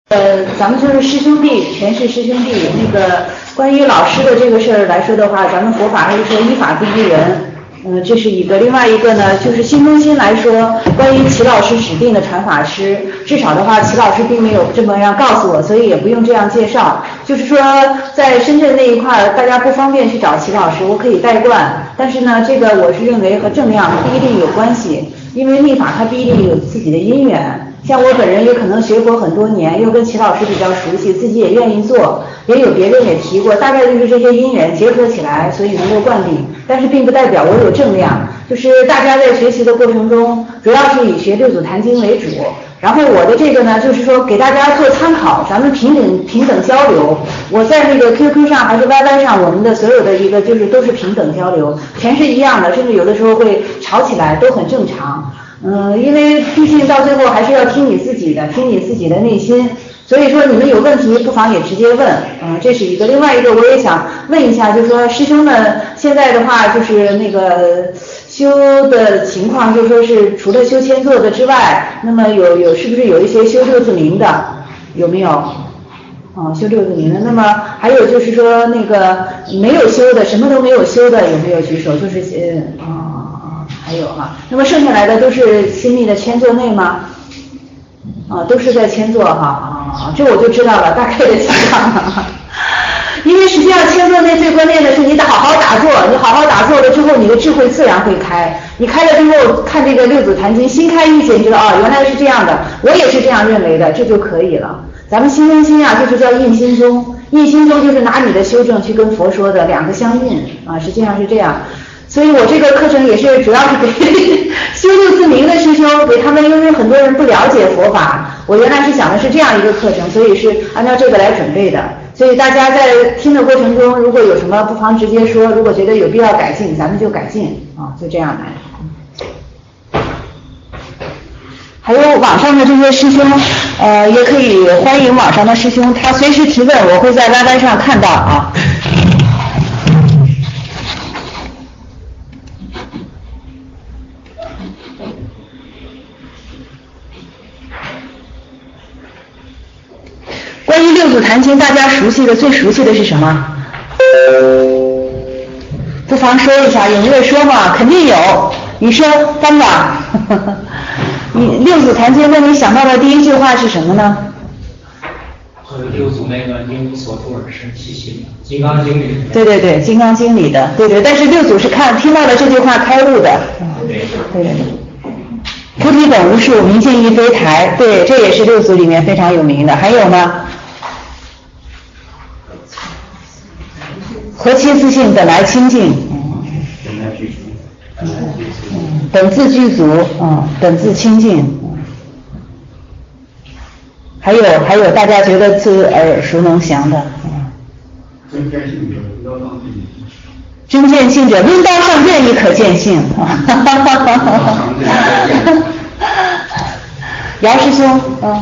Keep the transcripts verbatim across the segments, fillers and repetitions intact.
呃，咱们就是师兄弟，全是师兄弟。那个关于老师的这个事儿来说的话，咱们佛法还是说依法第一人。嗯、呃，这是一个。另外一个呢，就是新中心来说，关于齐老师指定的传法师，至少的话，齐老师并没有这么样告诉我，所以也不用这样介绍。就是说，在深圳那一块儿，大家不方便去找齐老师，我可以代灌。但是呢，这个我是认为和正量不一定有关系，因为密法它不一定有自己的因缘。像我本人也可能学佛很多年，又跟齐老师比较熟悉，自己也愿意做，也有别人也提过，大概就是这些因缘结合起来，所以能够灌顶。但是并不代表我有正量，就是大家在学习的过程中，主要是以学六祖坛经为主。然后我的这个呢，就是说给大家做参考，咱们平等平等交流。我在那个 Q Q 上还是 Y Y 上，我们的所有的一个就是都是平等交流，全是一样的，甚至有的时候会吵起来，都很正常。嗯，因为毕竟到最后还是要听你自己的，听你自己的内心。所以说你们有问题不妨也直接问，嗯，这是一个。另外一个我也想问一下，就是说师兄们现在的话，就是那个修的情况，就是说是除了修千座的之外，那么有有是不是有一些修六字明的，有没有？哦，修六字明的。那么还有就是说那个没有修的，什么都没有修的，有没有举手？就是呃啊。哦还有哈、啊，那么剩下来的都是新密的千座内吗？啊，都是在千座哈啊，这我就知道了，大概的情况。因为实际上千座内最关键的是你得好好打坐，你好好打坐了之后，你的智慧自然会开。你开了之后，看这个六祖坛经，心开意解，你知道啊，原来是这样的，我也是这样认为的，这就可以了。咱们心中心啊，就是叫印心中，印心中就是拿你的修正去跟佛说的，两个相应啊，实际上是这样。所以我这个课程也是主要是给修六字明的师兄，给他们，因为很多人不了解佛法，我原来是想的是这样一个课程，所以是按照这个来准备的。所以大家在听的过程中，如果有什么不妨直接说，如果觉得有必要改进，咱们就改进啊，就这样来。还有网上的这些师兄，呃，也可以欢迎网上的师兄，他随时提问，我会在 Y Y 上看到啊。关于六祖坛经，大家熟悉的最熟悉的是什么？不妨说一下，有没有说嘛？肯定有。你说，班长。你六祖坛经，那你想到的第一句话是什么呢？ 和六祖那个因无所住而生其心，《金刚经》里。 对对对，《金刚经》里的，对对。但是六祖是看听到了这句话开悟的。 对对对。菩提本无树，明镜亦非台。对，这也是六祖里面非常有名的。还有呢？何其自性本来清净，嗯，本自具足，嗯，本自清净。还有还有，大家觉得最耳熟能详的，嗯，真见性者，论道上见亦可见性。姚师兄，嗯。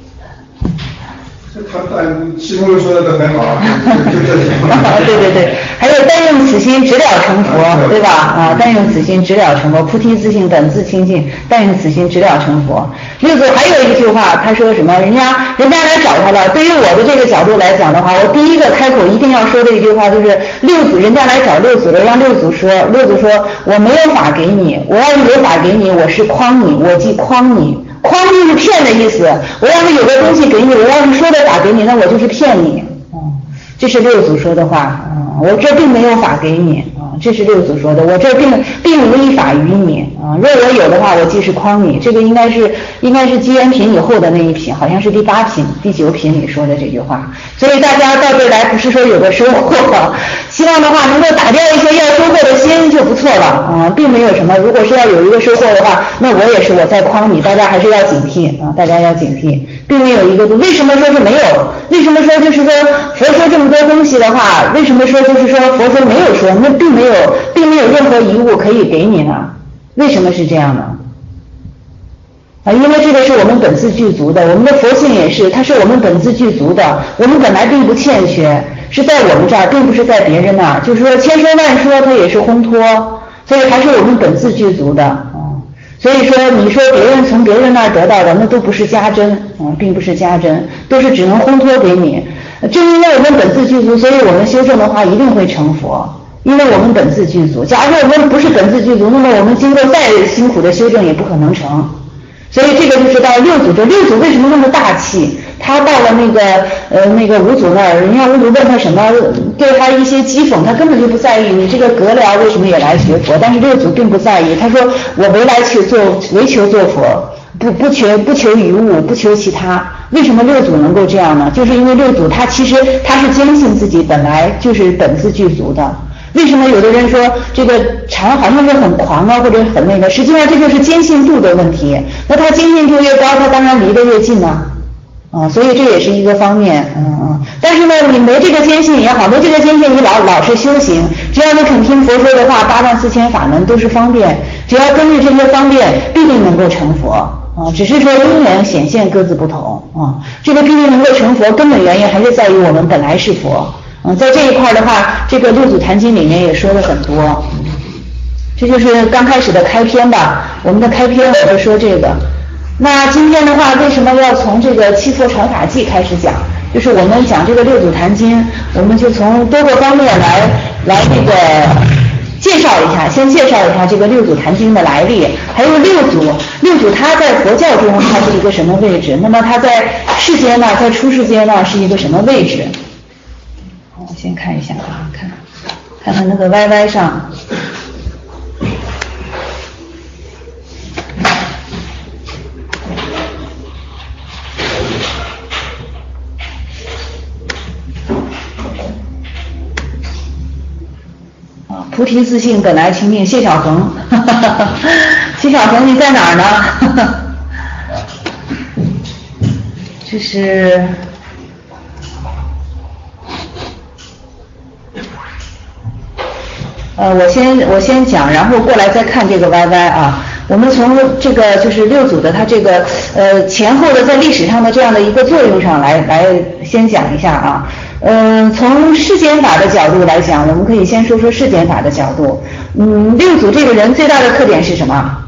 他他师兄说的都很好，就这些。 对对对，还有但用此心直了成佛，对吧？啊，但用此心直了成佛，菩提自性本自清净，但用此心直了成佛。六祖还有一句话，他说什么？人家人家来找他了。对于我的这个角度来讲的话，我第一个开口一定要说的一句话就是六祖，人家来找六祖了，让六祖说，六祖说我没有法给你，我要是有法给你，我是诓你，我即诓你。诓就是骗的意思，我要是有个东西给你，我要是说的法给你，那我就是骗你。嗯，这是六祖说的话。嗯，我这并没有法给你。嗯，这是六祖说的，我这并并无一法于你。嗯，若我有的话，我即是诓你。这个应该是应该是积缘品以后的那一品，好像是第八品、第九品里说的这句话。所以大家到这儿来，不是说有个收获，希望的话能够打掉一些要收获的心就不错了。嗯，并没有什么。如果是要有一个收获的话，那我也是我在诓你，大家还是要警惕啊！大家要警惕，并没有一个。为什么说是没有？为什么说就是说佛说这么多东西的话，为什么说就是说佛说没有说？那并没有，并没有任何遗物可以给你呢？为什么是这样呢？啊，因为这个是我们本自具足的，我们的佛性也是，它是我们本自具足的，我们本来并不欠缺，是在我们这儿，并不是在别人那儿。就是说千说万说，它也是烘托，所以还是我们本自具足的。嗯， 所以说你说别人从别人那儿得到的那都不是家珍啊、嗯，并不是家珍，都是只能烘托给你。正因为我们本自具足，所以我们修正的话一定会成佛，因为我们本自具足。假如我们不是本自具足，那么我们经过再辛苦的修正也不可能成。所以这个就是到六祖，这六祖为什么那么大气？他到了那个呃那个五祖那儿，人家五祖问他什么，对他一些讥讽，他根本就不在意。你这个阁僚为什么也来学佛？但是六祖并不在意，他说我唯来求做，唯求做佛，不不求不求于物，不求其他。为什么六祖能够这样呢？就是因为六祖他其实他是坚信自己本来就是本自具足的。为什么有的人说这个禅好像是很狂啊，或者很那个？实际上这就是坚信度的问题。那他坚信度越高，他当然离得越近呢、啊。啊，所以这也是一个方面，嗯嗯。但是呢，你没这个坚信也好，没这个坚信，你老老是修行，只要你肯听佛说的话，八万四千法门都是方便，只要根据这些方便，必定能够成佛啊。只是说因缘显现各自不同啊。这个必定能够成佛，根本原因还是在于我们本来是佛。嗯，在这一块的话，这个《六祖坛经》里面也说了很多，这就是刚开始的开篇吧。我们的开篇我就说这个。那今天的话，为什么要从这个七佛传法记开始讲？就是我们讲这个《六祖坛经》，我们就从多个方面来来这个介绍一下，先介绍一下这个《六祖坛经》的来历，还有六祖。六祖他在佛教中他是一个什么位置？那么他在世间呢，在出世间呢是一个什么位置？我先看一下啊，看看看那个 Y Y 上，啊，菩提自性本来清净，谢小恒，呵呵呵谢小恒你在哪儿呢？这是。呃，我先我先讲，然后过来再看这个 Y Y 啊。我们从这个就是六祖的他这个呃前后的在历史上的这样的一个作用上来来先讲一下啊。嗯、呃，从世间法的角度来讲，我们可以先说说世间法的角度。嗯，六祖这个人最大的特点是什么？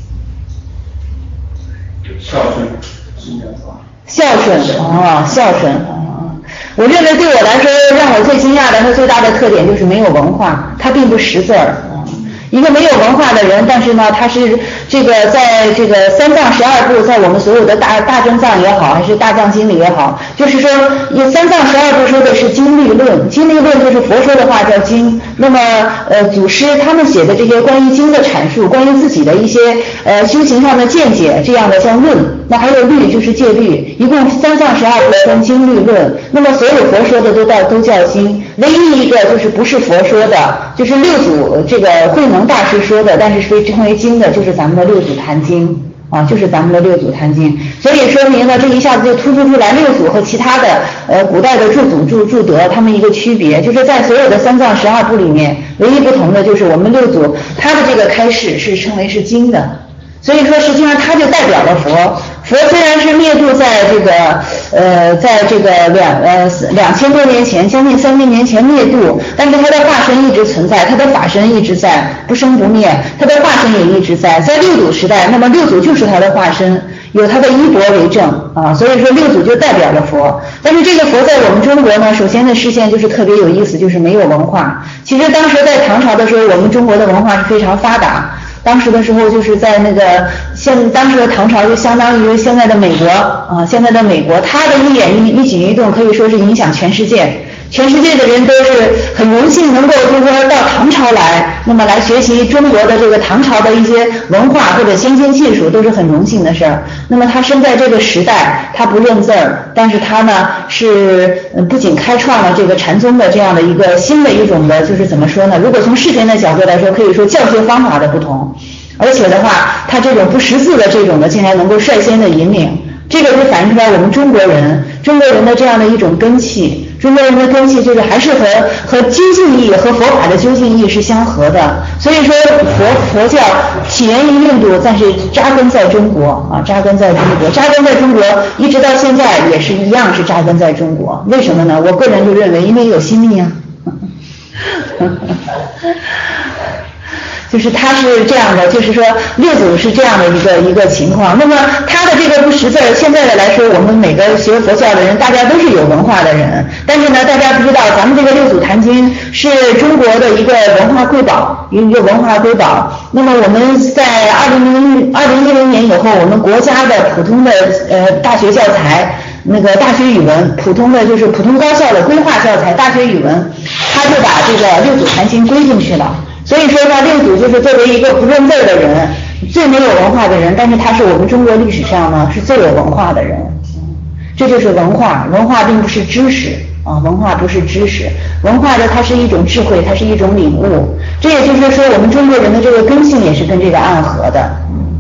孝顺， 孝顺哦，孝顺哦。我认为对我来说，让我最惊讶的和最大的特点就是没有文化，他并不识字儿。一个没有文化的人，但是呢，他是这个在这个三藏十二部，在我们所有的大大正藏也好，还是大藏经里也好，就是说，三藏十二部说的是经律论，经律论就是佛说的话叫经。那么，呃，祖师他们写的这些关于经的阐述，关于自己的一些呃修行上的见解，这样的叫论。那还有律就是戒律，一共三藏十二部分经律论。那么所有佛说的都叫都叫经，唯一一个就是不是佛说的，就是六祖这个慧能大师说的，但是被称为经的，就是咱们的六祖坛经啊，就是咱们的六祖坛经。所以说明呢，这一下子就突出出来六祖和其他的呃古代的注祖注注德他们一个区别，就是在所有的三藏十二部里面，唯一不同的就是我们六祖他的这个开示是称为是经的。所以说实际上它就代表了佛。佛虽然是灭度在这个呃在这个两呃两千多年前，将近三千年前灭度，但是它的化身一直存在，它的法身一直在，不生不灭，它的化身也一直在。在六祖时代，那么六祖就是它的化身，有它的衣钵为证啊，所以说六祖就代表了佛。但是这个佛在我们中国呢，首先的视线就是特别有意思，就是没有文化。其实当时在唐朝的时候，我们中国的文化是非常发达。当时的时候就是在那个现当时的唐朝就相当于现在的美国啊，现在的美国，他的一言一一举一动可以说是影响全世界，全世界的人都是很荣幸能够就是说到唐朝来，那么来学习中国的这个唐朝的一些文化或者先进技术，都是很荣幸的事儿。那么他生在这个时代，他不认字儿，但是他呢是不仅开创了这个禅宗的这样的一个新的一种的，就是怎么说呢？如果从世间的角度来说，可以说教学方法的不同。而且的话，他这种不识字的这种的，竟然能够率先的引领，这个就反映出来我们中国人，中国人的这样的一种根气。中国人的根气就是还是和和究竟义和佛法的究竟义是相合的。所以说佛佛教起源于印度，但是扎根在中国啊，扎根在中国，扎根在中国，一直到现在也是一样是扎根在中国。为什么呢？我个人就认为，因为有心力啊。 就是他是这样的，就是说六祖是这样的一个一个情况。那么他的这个不识字，现在的来说，我们每个学佛教的人，大家都是有文化的人，但是呢，大家不知道咱们这个六祖坛经是中国的一个文化瑰宝，一个文化瑰宝。那么我们在二零零二零一零年以后，我们国家的普通的呃大学教材。那个大学语文，普通的就是普通高校的规划教材，大学语文，他就把这个六祖坛经归进去了。所以说呢，六祖就是作为一个不认字的人，最没有文化的人，但是他是我们中国历史上呢是最有文化的人。这就是文化，文化并不是知识啊，文化不是知识，文化的它是一种智慧，它是一种领悟。这也就是说，我们中国人的这个根性也是跟这个暗合的。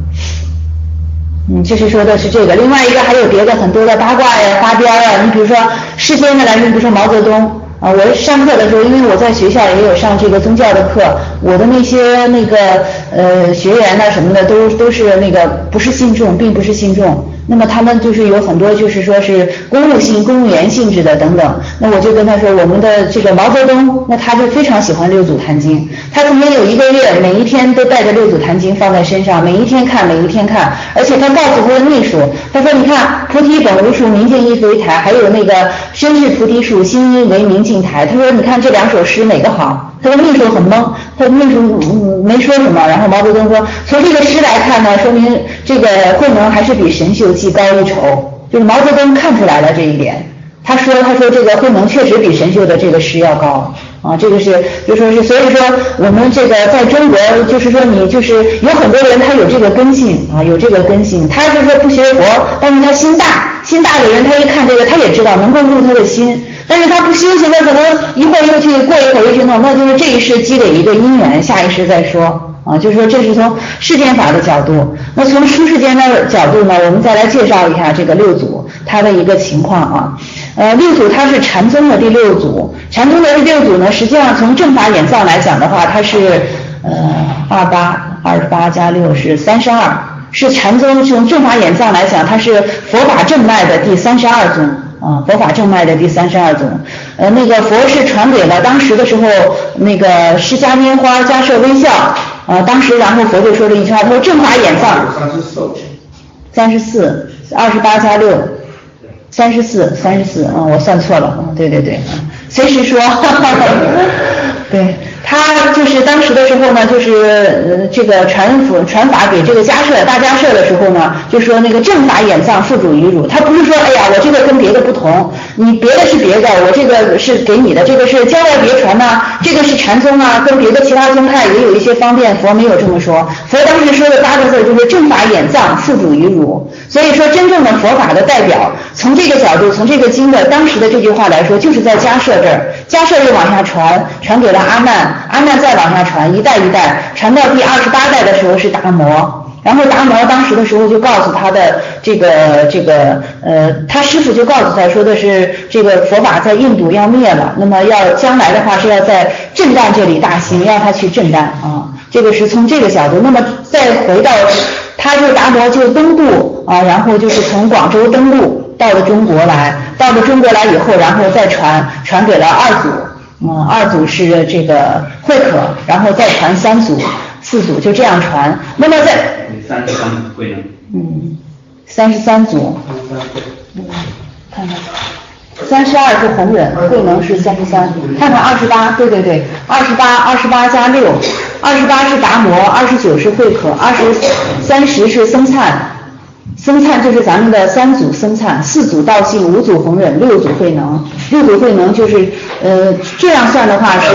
嗯，就是说的是这个，另外一个还有别的很多的八卦呀、花边啊。你比如说世间的来说，比如说毛泽东啊，我上课的时候，因为我在学校也有上这个宗教的课，我的那些那个呃学员呐什么的，都都是那个不是信众，并不是信众。那么他们就是有很多就是说是公务性、公务员性质的等等。那我就跟他说，我们的这个毛泽东，那他就非常喜欢六祖坛经，他曾经有一个月每一天都带着六祖坛经放在身上，每一天看，每一天看，而且他告诉他的秘书，他说你看菩提本无树，明镜亦非台，还有那个身是菩提树，心因为明镜台。他说你看这两首诗哪个好？他说秘书很懵，他秘书、嗯、没说什么。然后毛泽东说，从这个诗来看呢，说明这个慧能还是比神秀技高一筹，就是毛泽东看出来了这一点。他说他说这个慧能确实比神秀的这个诗要高啊，这个是就说是，所以说我们这个在中国就是说你就是有很多人他有这个根性啊，有这个根性，他就是说不学佛，但是他心大，心大的人他一看这个他也知道能够入他的心。但是他不修行，他可能一会儿又去过一会儿又去弄，那就是这一世积累一个因缘，下一世再说啊。就是说这是从世间法的角度。那从出世间的角度呢，我们再来介绍一下这个六祖他的一个情况啊。呃，六祖他是禅宗的第六祖，禅宗的第六祖呢，实际上从正法眼藏来讲的话，他是呃二八二十八加六是三十二，是禅宗从正法眼藏来讲，他是佛法正脉的第三十二宗。啊，佛法正脉的第三十二宗，呃，那个佛是传给了当时的时候，那个释迦拈花迦摄微笑，啊，当时然后佛就说了一句话，他说正法眼藏，三十四，二十八加六，三十四，三十四，啊，我算错了，嗯，对对对，随时说，哈哈哈，对。他就是当时的时候呢，就是呃这个传佛传法给这个迦摄大迦摄的时候呢，就说那个正法眼藏付诸于汝。他不是说哎呀我这个跟别的不同，你别的是别的，我这个是给你的，这个是郊外别传呐、啊，这个是禅宗啊，跟别的其他宗派也有一些方便。佛没有这么说，佛当时说的八个字就是正法眼藏付诸于汝。所以说真正的佛法的代表，从这个角度，从这个经的当时的这句话来说，就是在迦摄这儿，迦摄又往下传，传给了阿难。阿难再往下传，一代一代传到第二十八代的时候是达摩，然后达摩当时的时候就告诉他的这个这个呃，他师父就告诉他说的是这个佛法在印度要灭了，那么要将来的话是要在震旦这里大兴，让他去震旦啊，这个是从这个角度。那么再回到他就达摩就登陆啊，然后就是从广州登陆到了中国来，到了中国来以后，然后再传传给了二祖。嗯，二祖是这个慧可，然后再传三祖、四祖，就这样传。那么在三十三慧能， 嗯，三十三祖，嗯，看看，三十二是弘忍，慧能是三十三，看看二十八，对对对，二十八，二十八加六，二十八是达摩，二十九是慧可，二十三十是僧璨。僧璨就是咱们的三祖僧璨，四祖道信，五祖弘忍，六祖慧能。六祖慧能就是呃这样算的话是，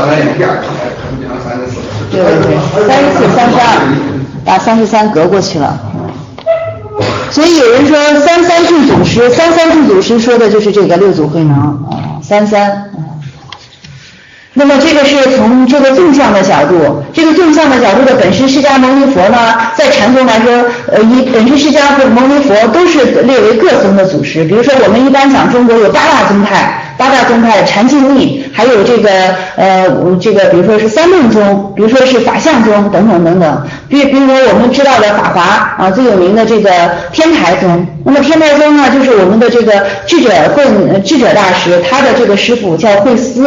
对对对，三十四、三十二，把三十三隔过去了。所以有人说三三住祖师，三三住祖师说的就是这个六祖慧能啊，三三。那么这个是从这个纵向的角度，这个纵向的角度的本师释迦牟尼佛呢，在禅宗来说，呃，以本师释迦牟尼佛都是列为各宗的祖师。比如说我们一般讲中国有八大宗派，八大宗派禅净密，还有这个呃这个比如说是三论宗，比如说是法相宗等等等等。比比如说我们知道的法华啊，最有名的这个天台宗。那么天台宗呢，就是我们的这个智者慧智者大师，他的这个师父叫慧思。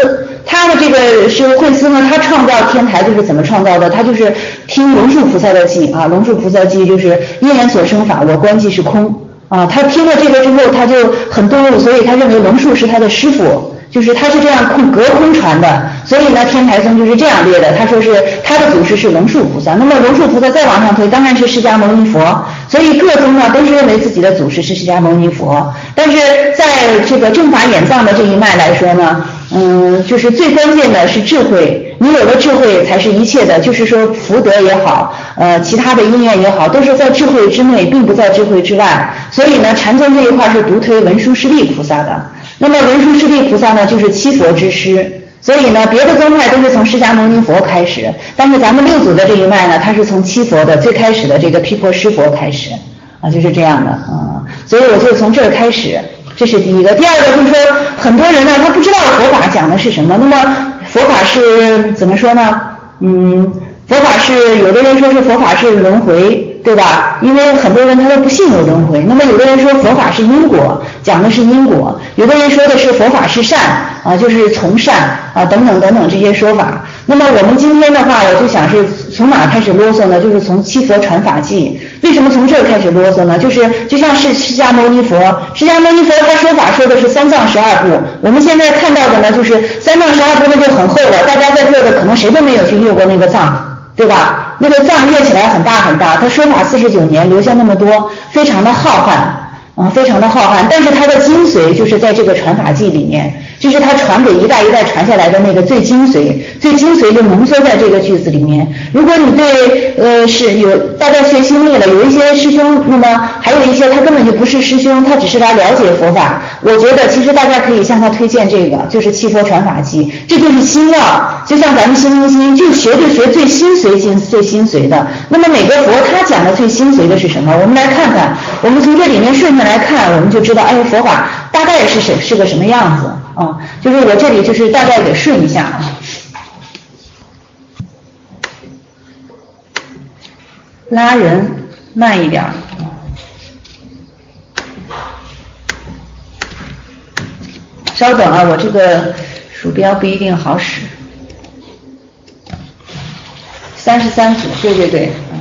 他的这个是惠司呢，他创造天台就是怎么创造的？他就是听龙树菩萨的记啊，龙树菩萨记就是因缘所生法，我观即是空啊。他听了这个之后，他就很顿悟，所以他认为龙树是他的师父。就是他是这样空隔空传的，所以呢，天台宗就是这样列的。他说是他的祖师是龙树菩萨，那么龙树菩萨再往上推，当然是释迦牟尼佛。所以各宗呢都是认为自己的祖师是释迦牟尼佛。但是在这个正法眼藏的这一脉来说呢，嗯，就是最关键的是智慧。你有了智慧才是一切的，就是说福德也好，呃，其他的因缘也好，都是在智慧之内，并不在智慧之外。所以呢，禅宗这一块是独推文殊师利菩萨的。那么文殊师利菩萨呢，就是七佛之师，所以呢，别的宗派都是从释迦牟尼佛开始，但是咱们六祖的这一脉呢，它是从七佛的最开始的这个毗婆尸佛开始，啊，就是这样的啊、嗯。所以我就从这儿开始，这是第一个。第二个就是说，很多人呢，他不知道佛法讲的是什么。那么佛法是怎么说呢？嗯，佛法是有的人说是佛法是轮回，对吧？因为很多人他都不信有轮回。那么有的人说佛法是因果，讲的是因果；有的人说的是佛法是善啊，就是从善啊，等等等等这些说法。那么我们今天的话，我就想是从哪开始啰嗦呢？就是从七佛传法记。为什么从这儿开始啰嗦呢？就是就像是释迦牟尼佛，释迦牟尼佛他说法说的是三藏十二部，我们现在看到的呢就是三藏十二部那就很厚了，大家在座的可能谁都没有去阅过那个藏，对吧？那个藏阅起来很大很大，他说法四十九年留下那么多，非常的浩瀚啊，非常的浩瀚。但是它的精髓就是在这个传法记里面，就是他传给一代一代传下来的那个最精髓，最精髓就浓缩在这个句子里面。如果你对呃是有大家学心力了，有一些师兄，那么还有一些他根本就不是师兄，他只是来了解佛法。我觉得其实大家可以向他推荐这个，就是七佛传法记，这就是心要，就像咱们心中心就学就学最心髓心最心髓的。那么每个佛他讲的最心髓的是什么？我们来看看，我们从这里面顺下来看，我们就知道，哎，佛法大概是是是个什么样子。啊，就是我这里就是大概给顺一下啊。拉人慢一点。稍等啊，我这个鼠标不一定好使。三十三组，对对对，嗯。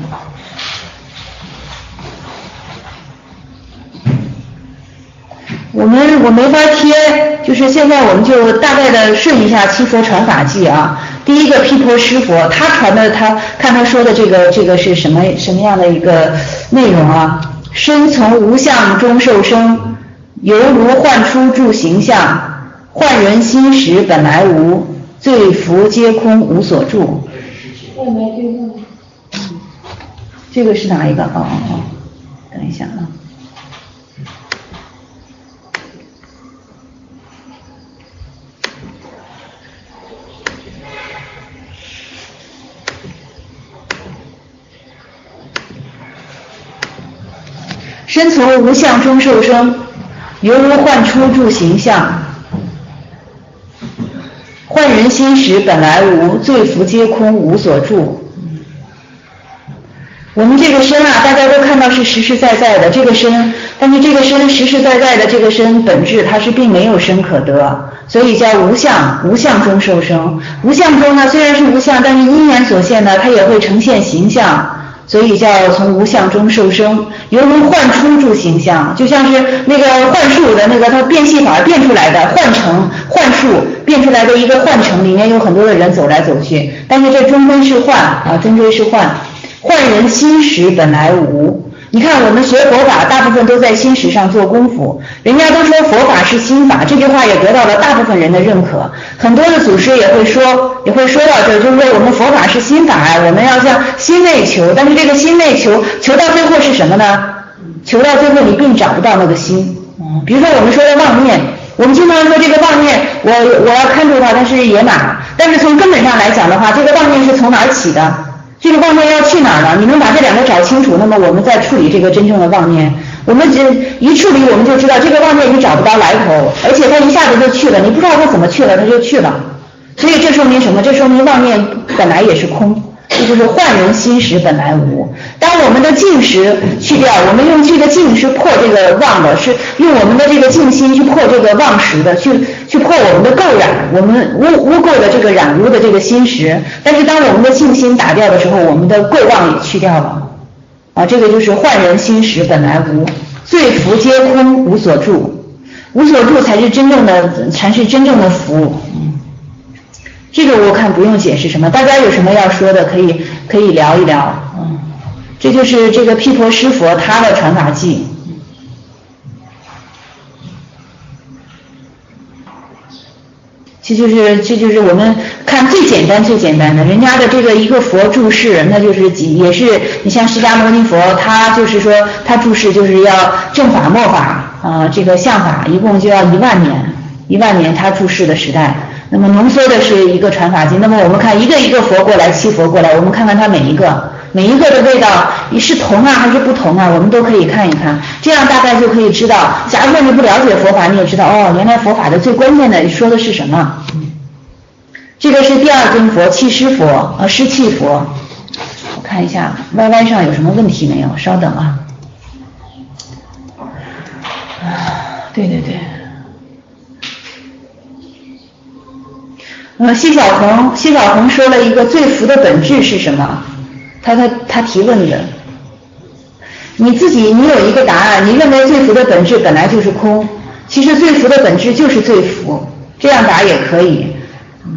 我们我没法贴，就是现在我们就大概的顺一下七佛传法记啊。第一个毗婆尸佛，他传的他看他说的这个这个是什么什么样的一个内容啊？身从无相中受生，犹如幻出诸形象，幻人心识本来无，罪福皆空无所住。这个是哪一个？哦哦哦，等一下啊。身从无相中受生，犹如幻出诸形象，幻人心识本来无，罪福皆空无所住。我们这个身啊，大家都看到是实实在在的这个身，但是这个身实实在在的这个身本质它是并没有身可得，所以叫无相，无相中受生。无相中呢，虽然是无相，但是因缘所现呢，它也会呈现形象。所以叫从无相中受生，犹如幻出诸形象，就像是那个幻术的那个它变戏法变出来的幻城幻术变出来的一个幻城，里面有很多的人走来走去，但是这终归是幻啊，终归是幻。幻人心识本来无。你看我们学佛法大部分都在心识上做功夫，人家都说佛法是心法，这句话也得到了大部分人的认可。很多的祖师也会说也会说到这，就是说我们佛法是心法啊，我们要向心内求，但是这个心内求求到最后是什么呢？求到最后你并找不到那个心。嗯，比如说我们说的妄念，我们经常说这个妄念我我要看住它，它是野马，但是从根本上来讲的话，这个妄念是从哪儿起的？这个妄念要去哪儿呢？你能把这两个找清楚，那么我们再处理这个真正的妄念。我们只一处理，我们就知道这个妄念你找不到来头，而且它一下子就去了，你不知道它怎么去了，它就去了。所以这说明什么？这说明妄念本来也是空这就是幻人心识本来无。当我们的净识去掉，我们用这个净是破这个妄的，是用我们的这个净心去破这个妄识的，去去破我们的垢染，我们污污垢的这个染污的这个心识。但是当我们的净心打掉的时候，我们的垢妄也去掉了。啊，这个就是幻人心识本来无，罪福皆空，无所住，无所住才是真正的，才是真正的福。嗯。这个我看不用解释什么，大家有什么要说的可以可以聊一聊。嗯，这就是这个毗婆尸佛他的传法记。这就是这就是我们看最简单最简单的，人家的这个一个佛注释，那就是几也是你像释迦牟尼佛，他就是说他注释就是要正法末法啊、呃，这个相法一共就要一万年，一万年他注释的时代。那么浓缩的是一个传法经，那么我们看一个一个佛过来，七佛过来，我们看看它每一个每一个的味道是同啊还是不同啊，我们都可以看一看，这样大概就可以知道。假如说你不了解佛法，你也知道哦，原来佛法的最关键的说的是什么。这个是第二尊佛，气尸佛，呃，湿气佛。我看一下 Y Y 上有什么问题没有？稍等啊。啊，对对对。呃，谢小红，谢小红说了一个罪福的本质是什么？他他他提问的。你自己你有一个答案，你认为罪福的本质本来就是空，其实罪福的本质就是罪福，这样答也可以。嗯。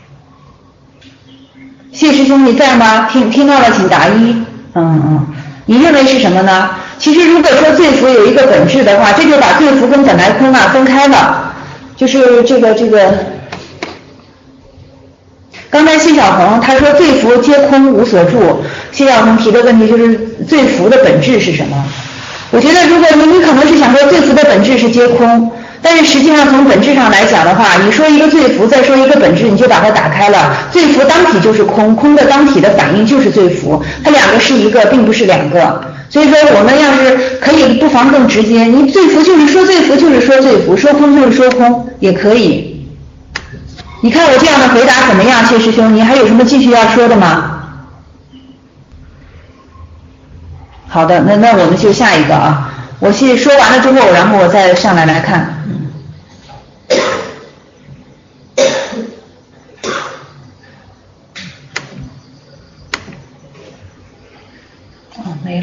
谢师兄你在吗？听听到了请答一。嗯嗯。你认为是什么呢？其实如果说罪福有一个本质的话，这就把罪福跟本来空啊分开了，就是这个这个。刚才谢小红他说罪福皆空无所住，谢小红提的问题就是罪福的本质是什么？我觉得如果你你可能是想说罪福的本质是皆空，但是实际上从本质上来讲的话，你说一个罪福再说一个本质，你就把它打开了，罪福当体就是空，空的当体的反应就是罪福，它两个是一个并不是两个。所以说我们要是可以不妨更直接，你罪福就是说罪福就是说罪福，说空就是说空也可以。你看我这样的回答怎么样，谢师兄？你还有什么继续要说的吗？好的，那那我们就下一个啊。我先说完了之后，然后我再上来来看。哦，没了。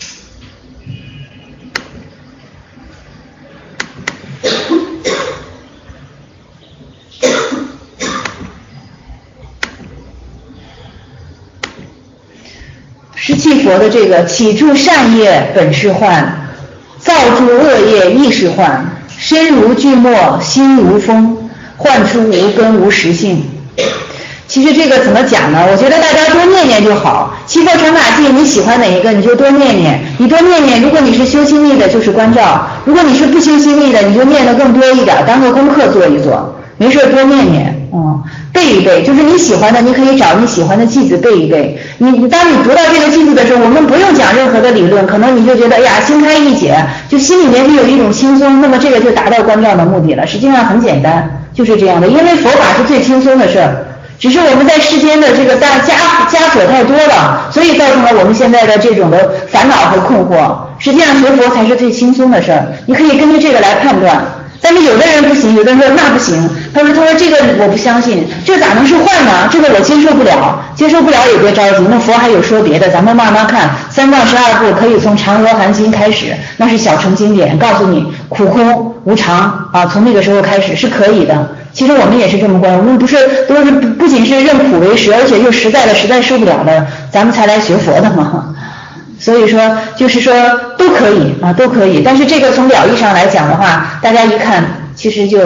湿气佛的这个起住善业本是幻，造诸恶业亦是幻，身如巨墨，心如风，幻出无根无实性。其实这个怎么讲呢？我觉得大家多念念就好。七佛传法记你喜欢哪一个你就多念念，你多念念。如果你是修心力的，就是关照；如果你是不修心力的，你就念得更多一点，当个功课做一做。没事多念念，嗯，背一背，就是你喜欢的，你可以找你喜欢的句子背一背。你你当你读到这个句子的时候，我们不用讲任何的理论，可能你就觉得哎呀心开意解，就心里面就有一种轻松，那么这个就达到关照的目的了。实际上很简单，就是这样的，因为佛法是最轻松的事儿。只是我们在世间的这个大枷枷锁太多了，所以造成了我们现在的这种的烦恼和困惑。实际上学佛才是最轻松的事儿，你可以根据这个来判断。但是有的人不行，有的人说那不行，他说他说这个我不相信，这咋能是幻呢？这个我接受不了，接受不了也别着急，那佛还有说别的，咱们慢慢看。三藏十二部可以从长阿含经开始，那是小乘经典，告诉你苦空无常啊，从那个时候开始是可以的。其实我们也是这么观，我们不是都是不仅是认苦为实，而且又实在的实在受不了了，咱们才来学佛的嘛。所以说就是说都可以啊，都可以。但是这个从了义上来讲的话，大家一看其实就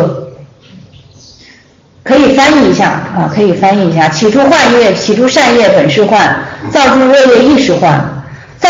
可以翻译一下啊，可以翻译一下。起初幻业，起初善业本是幻，造诸恶业亦是幻。造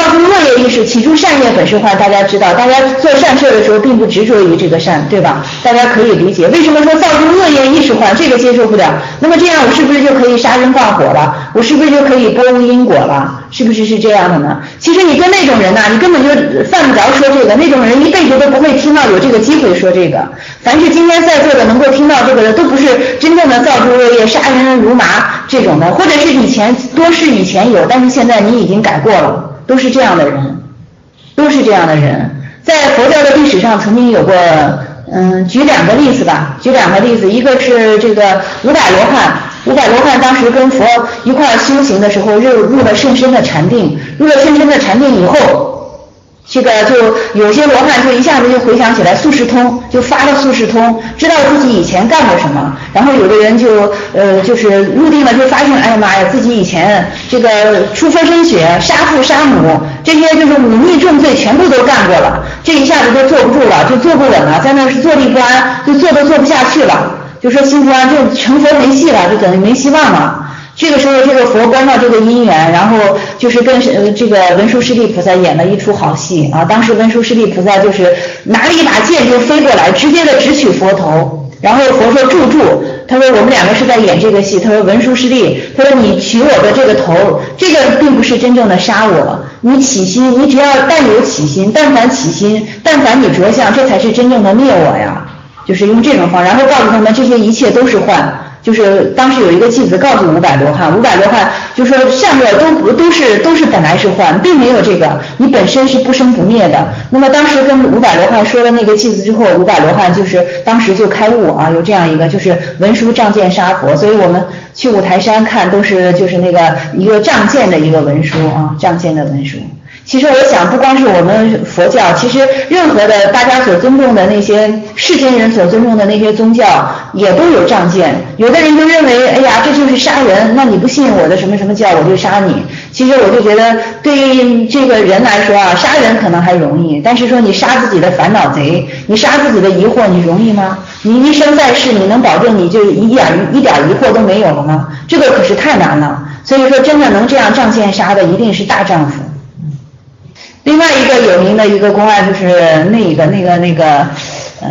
诸恶业意识，起诸善业本是坏，大家知道，大家做善事的时候并不执着于这个善，对吧？大家可以理解。为什么说造诸恶业意识坏，这个接受不了？那么这样我是不是就可以杀人放火了？我是不是就可以波无因果了？是不是是这样的呢？其实你跟那种人呐、啊，你根本就犯不着说这个，那种人一辈子都不会听到有这个机会说这个。凡是今天在座的能够听到这个的，都不是真正的造诸恶业、杀人如麻这种的，或者是以前多是以前有，但是现在你已经改过了，都是这样的人，都是这样的人。在佛教的历史上曾经有过，嗯，举两个例子吧，举两个例子，一个是这个五百罗汉。五百罗汉当时跟佛一块儿修行的时候，入入了甚深的禅定，入了甚深的禅定以后，这个就有些罗汉就一下子就回想起来宿世通，就发了宿世通，知道自己以前干过什么。然后有的人就呃就是入定了，就发现哎呀妈呀，自己以前这个出佛身血、杀父杀母这些就是忤逆重罪全部都干过了，这一下子就坐不住了，就坐不稳了，在那是坐立不安，就坐都坐不下去了。就说心不安，就成佛没戏了，就等于没希望了。这个时候，这个佛观到这个因缘，然后就是跟呃这个文殊师利菩萨演了一出好戏啊。当时文殊师利菩萨就是拿了一把剑就飞过来，直接的直取佛头。然后佛说住住，他说我们两个是在演这个戏。他说文殊师利，他说你取我的这个头，这个并不是真正的杀我。你起心，你只要但有起心，但凡起心，但凡你着相，这才是真正的灭我呀。就是用这种方，然后告诉他们这些一切都是幻。就是当时有一个弟子告诉五百罗汉，五百罗汉就说善恶都都是都是本来是幻，并没有这个，你本身是不生不灭的。那么当时跟五百罗汉说了那个句子之后，五百罗汉就是当时就开悟啊，有这样一个就是文殊仗剑杀佛，所以我们去五台山看都是就是那个一个仗剑的一个文殊啊，仗剑的文殊。其实我想，不光是我们佛教，其实任何的大家所尊重的那些世间人所尊重的那些宗教，也都有仗剑。有的人就认为，哎呀，这就是杀人，那你不信我的什么什么教，我就杀你。其实我就觉得，对于这个人来说啊，杀人可能还容易，但是说你杀自己的烦恼贼，你杀自己的疑惑，你容易吗？你一生在世，你能保证你就一点一点疑惑都没有了吗？这个可是太难了。所以说，真的能这样仗剑杀的，一定是大丈夫。另外一个有名的一个公案就是那个那个那个呃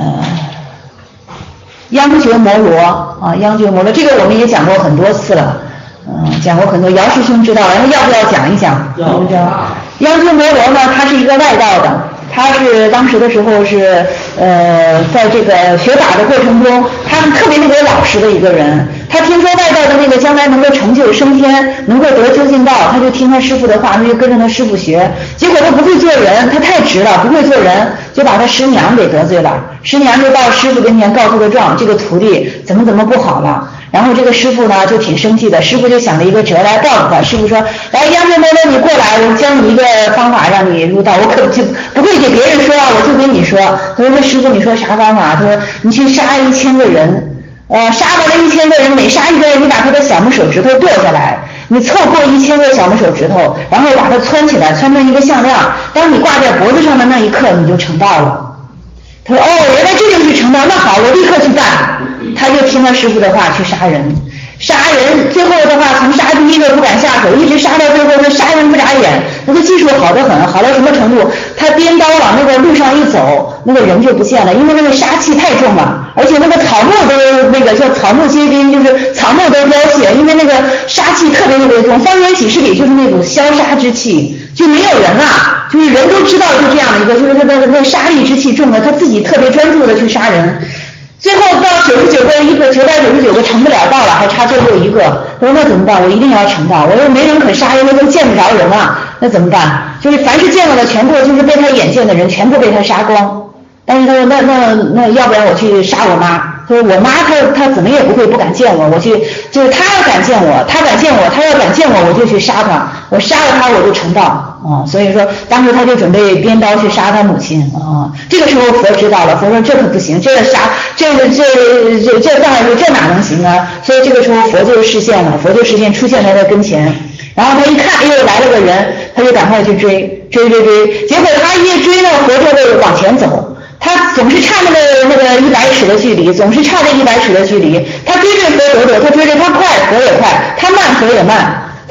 央觉摩罗啊，央觉摩罗，这个我们也讲过很多次了，嗯、呃，讲过很多。姚师兄知道，然后要不要讲一讲？要。央觉摩罗呢，他是一个外道的，他是当时的时候是呃在这个学法的过程中，他是特别特别老实的一个人。他听说外道的那个将来能够成就升天，能够得究竟道，他就听他师父的话，他就跟着他师父学。结果他不会做人，他太直了，不会做人，就把他师娘给得罪了。师娘就到师父跟前告诉个状，这个徒弟怎么怎么不好了。然后这个师父呢就挺生气的，师父就想了一个辙来报复他。师父说：“来，央觉摩罗，你过来，我教你一个方法让你入道。我可就不会给别人说啊，我就跟你说。”他说：“那师父，你说啥方法？”他说：“你去杀一千个人。”呃，杀完了一千个人，每杀一个人，你把他的小拇手指头剁下来，你凑过一千个小拇手指头，然后把它穿起来，穿成一个项链。当你挂在脖子上的那一刻，你就成道了。他说：“哦，原来这就是成道，那好，我立刻去办。”他就听他师父的话去杀人，杀人，最后的话从杀第一个不敢下手，一直杀到最后，他杀人不眨眼。那个技术好得很，好到什么程度？他颠刀往那个路上一走，那个人就不见了，因为那个杀气太重了，而且那个草木都那个叫草木皆兵，就是草木都凋谢，因为那个杀气特别特别重。方圆几十里就是那种消杀之气，就没有人了，就是人都知道就这样的一个，就是他的那杀力之气重了，他自己特别专注的去杀人。最后到九十九个一个九百九十九个成不了道了，还差最后一个。他说那怎么办？我一定要成道，我又没人可杀，因为都见不着人了，那怎么办？就是凡是见到的全部就是被他眼见的人全部被他杀光。但是他说那那那要不然我去杀我妈。他说我妈她她怎么也不会不敢见我，我去就是她要敢见我，她敢见我，她要敢见我，我就去杀她，我杀了她我就成道啊、嗯。所以说当时他就准备编刀去杀他母亲啊、嗯。这个时候佛知道了，佛说这可不行，这个杀这个这这这当然这哪能行啊？所以这个时候佛就示现了，佛就示现出现在他跟前，然后他一看又来了个人，他就赶快去追追追追，结果他一追呢，佛就会往前走。他总是差那个那个一百尺的距离，总是差这一百尺的距离。他追着佛躲躲，他追着他快，佛也快；他慢，佛也慢。他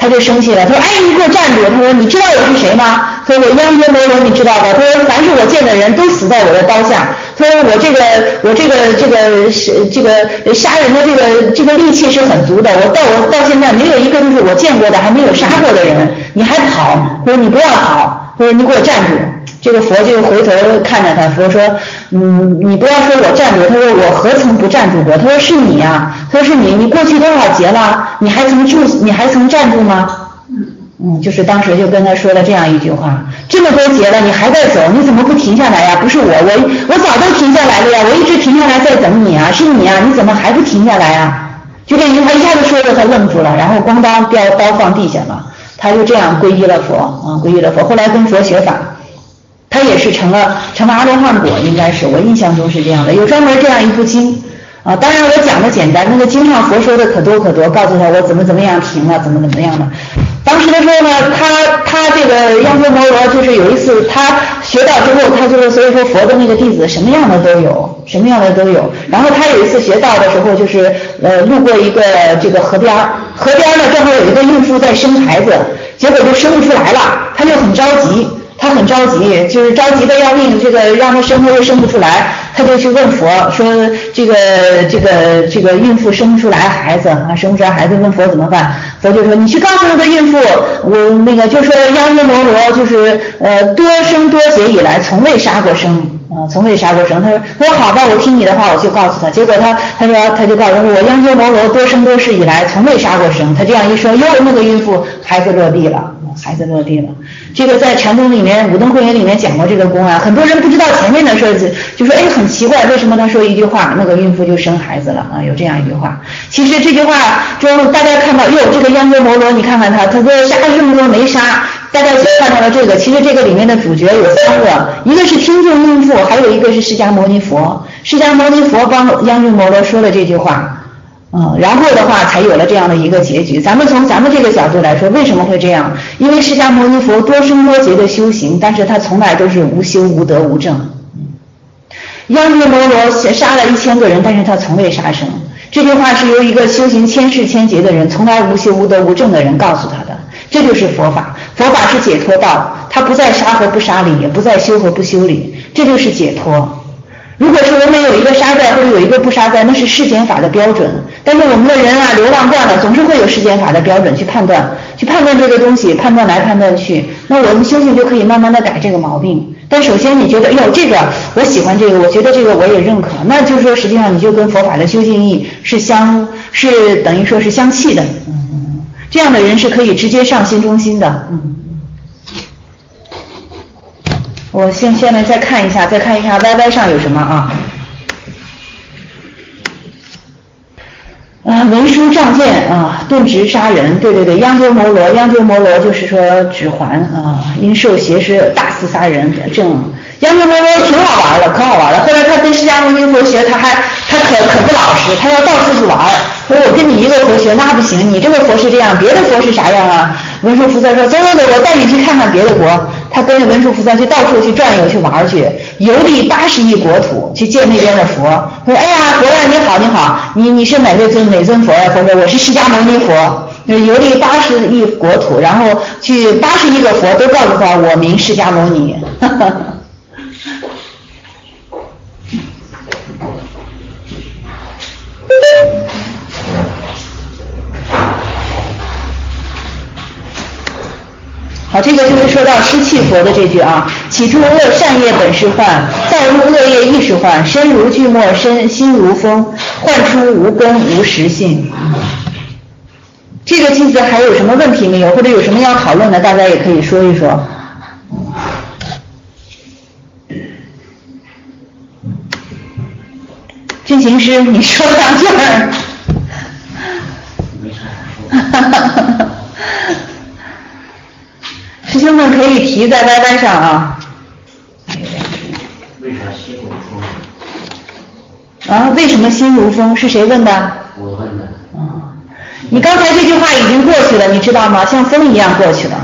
他就生气了，他说：“哎，你给我站住！”他说：“你知道我是谁吗？”他说：“我央约摩罗，你知道吧？”他说：“凡是我见的人都死在我的刀下。”他说：“我这个我这个这个是这个杀人的这个这个力气是很足的，我到我到现在没有一个就是我见过的还没有杀过的人，你还跑？他说你不要跑，他说你给我站住。”这个佛就回头看着他，佛说：“嗯，你不要说我站住。”他说：“我何曾不站住过？”他说：“是你呀。”他说：“是你，你过去多少劫了？你还曾住，你还曾站住吗？”嗯，就是当时就跟他说了这样一句话：“这么多劫了，你还在走，你怎么不停下来呀？不是我，我我早都停下来了呀，我一直停下来在等你啊，是你啊，你怎么还不停下来啊？”就这句话一下子说着，他愣住了，然后咣当掉刀放地下了，他就这样皈依了佛啊，皈依了佛。后来跟佛学法。他也是成了成了阿罗汉果，应该是我印象中是这样的，有专门这样一部经啊。当然我讲的简单，那个经上佛说的可多可多，告诉他我怎么怎么样停了，怎么怎么样的。当时的时候呢，他他这个央约摩罗就是有一次他学到之后，他就是所以说佛的那个弟子什么样的都有，什么样的都有。然后他有一次学到的时候，就是呃路过一个这个河边，河边呢正好有一个孕妇在生孩子，结果就生不出来了，他就很着急。他很着急，就是着急的要命，这个让他生他又生不出来，他就去问佛说：“这个这个这个孕妇生不出来孩子啊，生不出来孩子，问佛怎么办？”佛就说：“你去告诉那个孕妇，我那个就说央约摩罗就是呃多生多劫以来从未杀过生啊，从未杀过生。”他说：“他说好吧，我听你的话，我就告诉他。”结果他他说他就告诉他说：“我央约摩罗多生多世以来从未杀过生。”他这样一说，又那个孕妇孩子落地了。孩子落地了，这个在禅宗里面《武登会员》里面讲过这个公案，很多人不知道前面的事儿，就说哎很奇怪，为什么他说一句话，那个孕妇就生孩子了啊？有这样一句话。其实这句话中大家看到，哟，这个央约摩罗，你看看他，他说杀了这么多没杀，大家只看到了这个。其实这个里面的主角有三个，一个是听众孕妇，还有一个是释迦牟尼佛。释迦牟尼佛帮央约摩罗说了这句话。嗯，然后的话才有了这样的一个结局。咱们从咱们这个角度来说，为什么会这样？因为释迦牟尼佛多生多劫的修行，但是他从来都是无修无得无证。央约摩罗杀了一千个人，但是他从未杀生。这句话是由一个修行千世千劫的人，从来无修无得无证的人告诉他的。这就是佛法，佛法是解脱道，他不在杀和不杀里，也不在修和不修里，这就是解脱。如果说我们有一个杀在或者有一个不杀在，那是世间法的标准。但是我们的人啊，流浪惯了，总是会有世间法的标准去判断，去判断这个东西，判断来判断去。那我们修行就可以慢慢的改这个毛病。但首先你觉得，哎呦，这个我喜欢这个，我觉得这个我也认可，那就是说实际上你就跟佛法的修行意是相是等于说是相契的。嗯，这样的人是可以直接上心中心的。嗯。我先下面再看一下，再看一下 Y Y 上有什么啊？啊，文殊仗剑啊，顿直杀人，对对对，央约摩罗，央约摩罗就是说指环啊，因受邪师大肆杀人，正央约摩罗挺好玩的，可好玩了。后来他跟释迦牟尼佛学，他还他可可不老实，他要到处去玩。说我跟你一个佛学那不行，你这个佛是这样，别的佛是啥样啊？文殊菩萨说走走走，我带你去看看别的国。他跟着文殊菩萨去到处去转悠去玩去，游历八十亿国土去见那边的佛。他说哎呀佛呀你好你好，你你是哪位尊哪尊佛呀？佛说我是释迦牟尼佛。游历八十亿国土，然后去八十亿个佛都告诉他我名释迦牟尼。好，这个就是说到失气佛的这句啊，起诸恶善业本是幻，再入恶业亦是幻，身如巨墨，身心如风，幻出无根无实性。这个句子还有什么问题没有，或者有什么要讨论的，大家也可以说一说。进行师，你说两句儿。师兄们可以提在 Y Y 上啊。 为啥心如风？ 啊，为什么心如风？是谁问的？ 我问的。 啊，你刚才这句话已经过去了，你知道吗？像风一样过去了。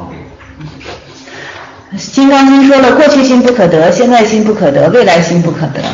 金刚经说了，过去心不可得，现在心不可得，未来心不可得。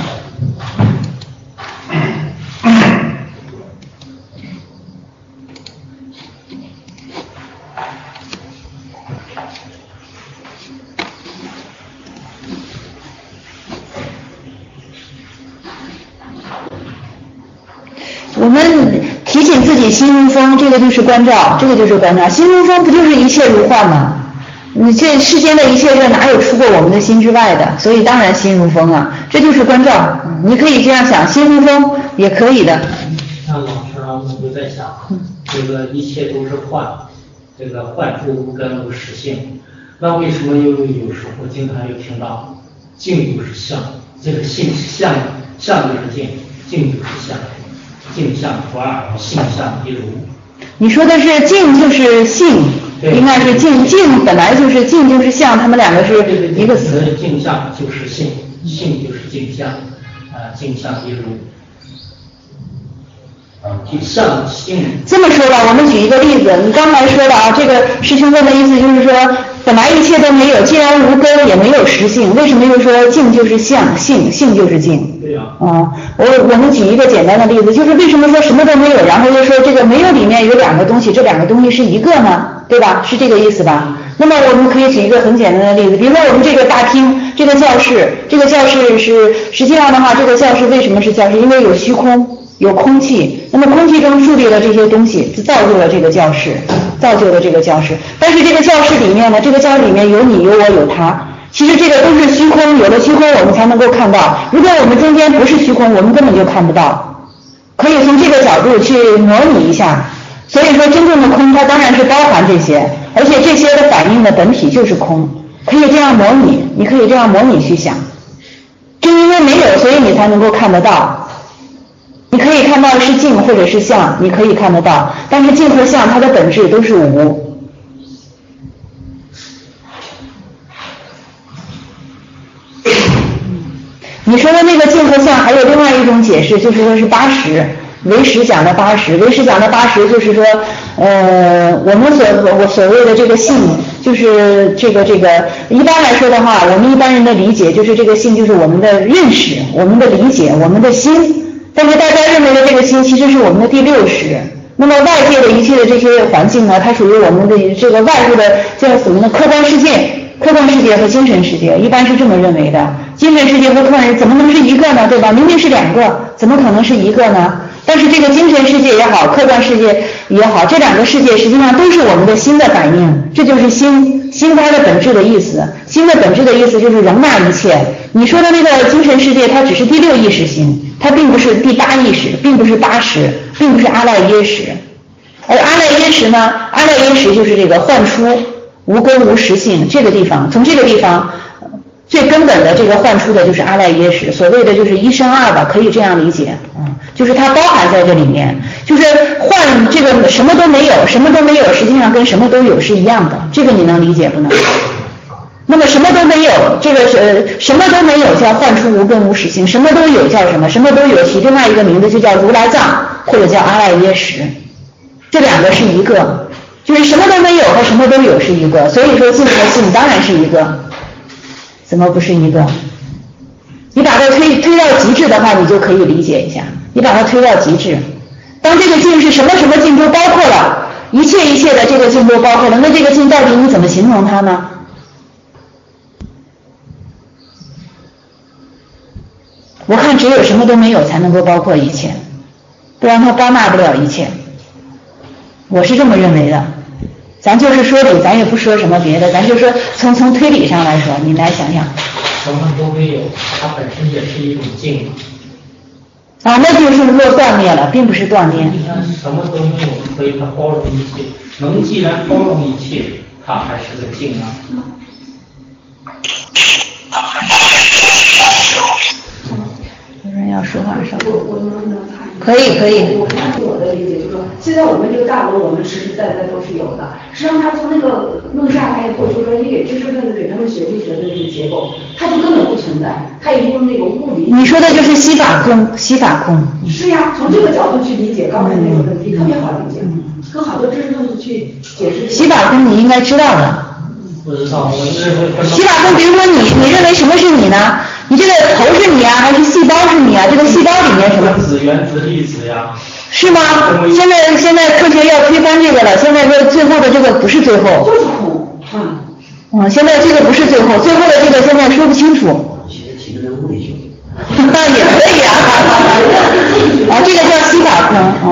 我们提醒自己心如风，这个就是关照，这个就是关照。心如风不就是一切如幻吗？你这世间的一切事哪有出过我们的心之外的？所以当然心如风啊，这就是关照。你可以这样想，心如风也可以的。 那老师啊，我就在想，这个一切都是幻，这个幻出无根无实性。那为什么又有时候经常又听到静就是相，这个性是相，相就是静，静就是相，静相不二，性相一如。 你说的是静就是性，应该是静，静本来就是静就是相，他们两个是一个词。 静相就是性，性就是静相，啊、呃，静相一如。相性。 这么说吧，我们举一个例子，你刚才说的啊，这个师兄问的意思就是说，本来一切都没有，既然无根也没有实性，为什么又说静就是相，性性就是静？ 对呀、啊。 嗯，我我们举一个简单的例子，就是为什么说什么都没有，然后又说这个没有里面有两个东西，这两个东西是一个呢？对吧？是这个意思吧？那么我们可以举一个很简单的例子，比如说我们这个大厅，这个教室，这个教室是实际上的话，这个教室为什么是教室？因为有虚空。有空气，那么空气中树立了这些东西，就造就了这个教室，造就了这个教室。但是这个教室里面呢，这个教室里面有你有我有他，其实这个都是虚空，有了虚空我们才能够看到。如果我们中间不是虚空，我们根本就看不到。可以从这个角度去模拟一下。所以说真正的空它当然是包含这些，而且这些的反应的本体就是空，可以这样模拟，你可以这样模拟去想。正因为没有，所以你才能够看得到。你可以看到是静或者是相，你可以看得到，但是静和相它的本质都是无。你说的那个静和相还有另外一种解释，就是说是八识，唯识讲的八识，唯识讲的八识就是说，呃，我们所我所谓的这个性，就是这个这个，一般来说的话，我们一般人的理解就是这个性就是我们的认识，我们的理解，我们的心。但是大家认为的这个心其实是我们的第六识，那么外界的一切的这些环境呢，它属于我们的这个外部的叫什么呢？客观世界、客观世界和精神世界，一般是这么认为的。精神世界和客观世界怎么能是一个呢？对吧？明明是两个，怎么可能是一个呢？但是这个精神世界也好，客观世界也好，这两个世界实际上都是我们的心的反应，这就是心，心它的本质的意思。心的本质的意思就是容纳一切。你说的那个精神世界，它只是第六意识心，它并不是第八意识，并不是八识，并不是阿赖耶识。而阿赖耶识呢，阿赖耶识就是这个幻出无根无实性这个地方，从这个地方最根本的这个幻出的就是阿赖耶识，所谓的就是一生二吧，可以这样理解，嗯，就是它包含在这里面，就是幻这个什么都没有，什么都没有，实际上跟什么都有是一样的，这个你能理解不能？那么什么都没有，这个是什么都没有叫幻出无根无实性，什么都有叫什么？什么都有起另外一个名字就叫如来藏或者叫阿赖耶识，这两个是一个，就是什么都没有和什么都有是一个，所以说静和性当然是一个，怎么不是一个？你把它推推到极致的话，你就可以理解一下，你把它推到极致，当这个静是什么什么静都包括了，一切一切的这个静都包括了，那这个静到底你怎么形容它呢？我看只有什么都没有才能够包括一切，不然它包纳不了一切，我是这么认为的。咱就是说理，咱也不说什么别的，咱就说从从推理上来说，你来想想。 什么都没有，它本身也是一种静啊，那就是落断灭了，并不是断灭。 你看什么都没有，所以它包容一切，能既然包容一切，它还是个静啊。 有人要说话上。 我我能不能参与？ 可以可以。 我看我的理解就是说，现在我们这个大楼，我们实实在在都是有的。实际上，他从那个弄下来以后，就说你给知识分子给他们学历学的那个结构，它就根本不存在，它也用那个物理。 你说的就是西法空，西法空。 是呀，从这个角度去理解刚才那个问题，特别好理解，跟好多知识分子去解释。 西法空你应该知道的。 不知道，我是西法空，比如说你，你认为什么是你呢？你这个头是你啊，还是细胞是你啊？这个细胞里面什么？ 分子、原子、粒子呀。 是吗？现在现在科学要推翻这个了，现在说最后的这个不是最后。 就是空，嗯。 嗯，现在这个不是最后，最后的这个现在说不清楚。 其实提的是物理学。 也可以啊。啊，这个叫西法空。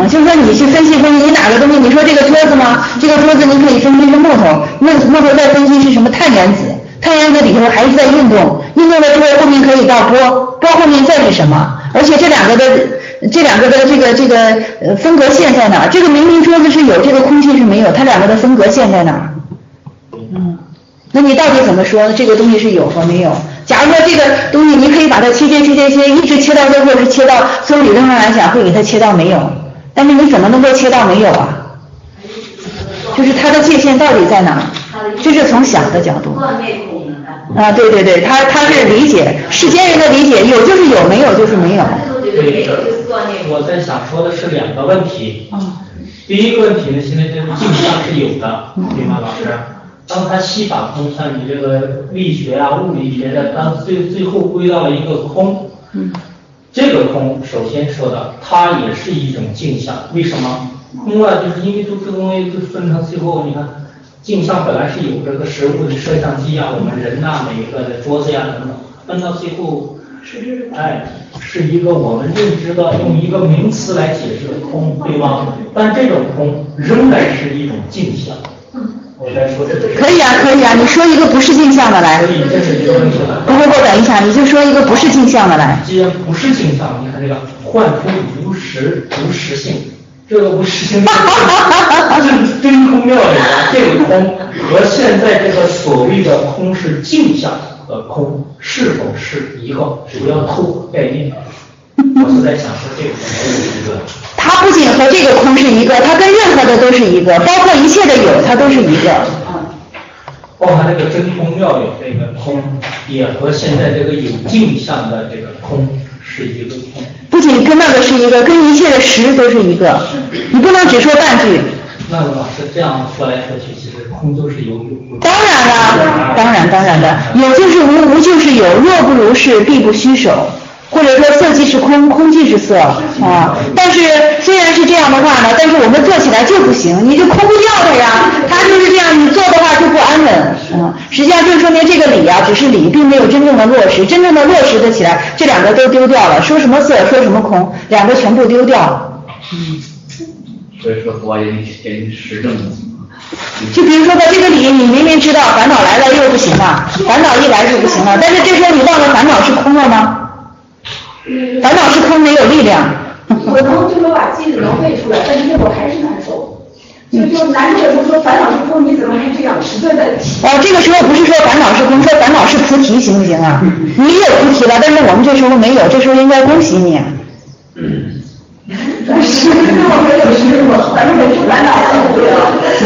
你去分析分析，你哪个东西？你说这个桌子吗？这个桌子你可以分析是木头，那木头再分析是什么碳原子？碳原子里头还是在运动，运动了之后后面可以到波，波后面再是什么？而且这两个的这两个的这个这个呃分隔线在哪儿？这个明明桌子是有，这个空气是没有，它两个的分隔线在哪儿？嗯，那你到底怎么说呢？这个东西是有和没有？假如说这个东西你可以把它切切切切切，一直切到最后是切到，从理论上来讲会给它切到没有，但是你怎么能够切到没有啊？就是它的界限到底在哪儿？这是从想的角度。啊，对对对，他他是理解，世间人的理解，有就是有，没有就是没有。 对，我在想说的是两个问题。第一个问题呢，现在这个镜像是有的，对吗，老师？当他西法空，像你这个力学啊、物理学的，当最最后归到了一个空。嗯。这个空，首先说的，它也是一种镜像。为什么？空啊，就是因为都这东西都分成最后，你看。镜像本来是有这个实物的摄像机啊，我们人呐、啊，每一个的桌子呀、啊、等等，分到最后，哎，是一个我们认知的用一个名词来解释的空，对吗？但这种空仍然是一种镜像。我在说这个。 可以啊，可以啊，你说一个不是镜像的来。 所以这是一个问题了。 不不不，等一下，你就说一个不是镜像的来。 既然不是镜像，你看这个幻空无实无实性。这个不是真真真空妙理啊！这个空和现在这个所谓的空是镜像的空，是否是一个主要透过概念？我是在想说这个是一个。 它不仅和这个空是一个，它跟任何的都是一个，包括一切的有，它都是一个。 包含这个真空妙有这个空，也和现在这个有镜像的这个空是一个空。 不仅跟那个是一个，跟一切的实都是一个，你不能只说半句。 那老师这样说来说去，其实空就是有有。 当然了，当然当然的，有就是无，无就是有，若不如是，必不虚手。或者说色即是空，空即是色啊。但是虽然是这样的话呢，但是我们做起来就不行，你就空不掉它呀。它就是这样，你做的话就不安稳。嗯，实际上就说明这个理啊，只是理，并没有真正的落实。真正的落实的起来，这两个都丢掉了。说什么色，说什么空，两个全部丢掉了。 嗯。所以说，我也得实证。 就比如说吧，这个理你明明知道烦恼来了又不行了，烦恼一来就不行了，但是这时候你忘了烦恼是空了吗？烦恼是空，没有力量。 我能就说把机子能背出来，但是这会儿还是难受。就就难受的时候说烦恼是空，你怎么还这样实在在提？ 哦，这个时候不是说烦恼是空，说烦恼是菩提，行不行啊？你有菩提了，但是我们这时候没有，这时候应该恭喜你。 嗯。但是我没有师傅，反正我是烦恼不了。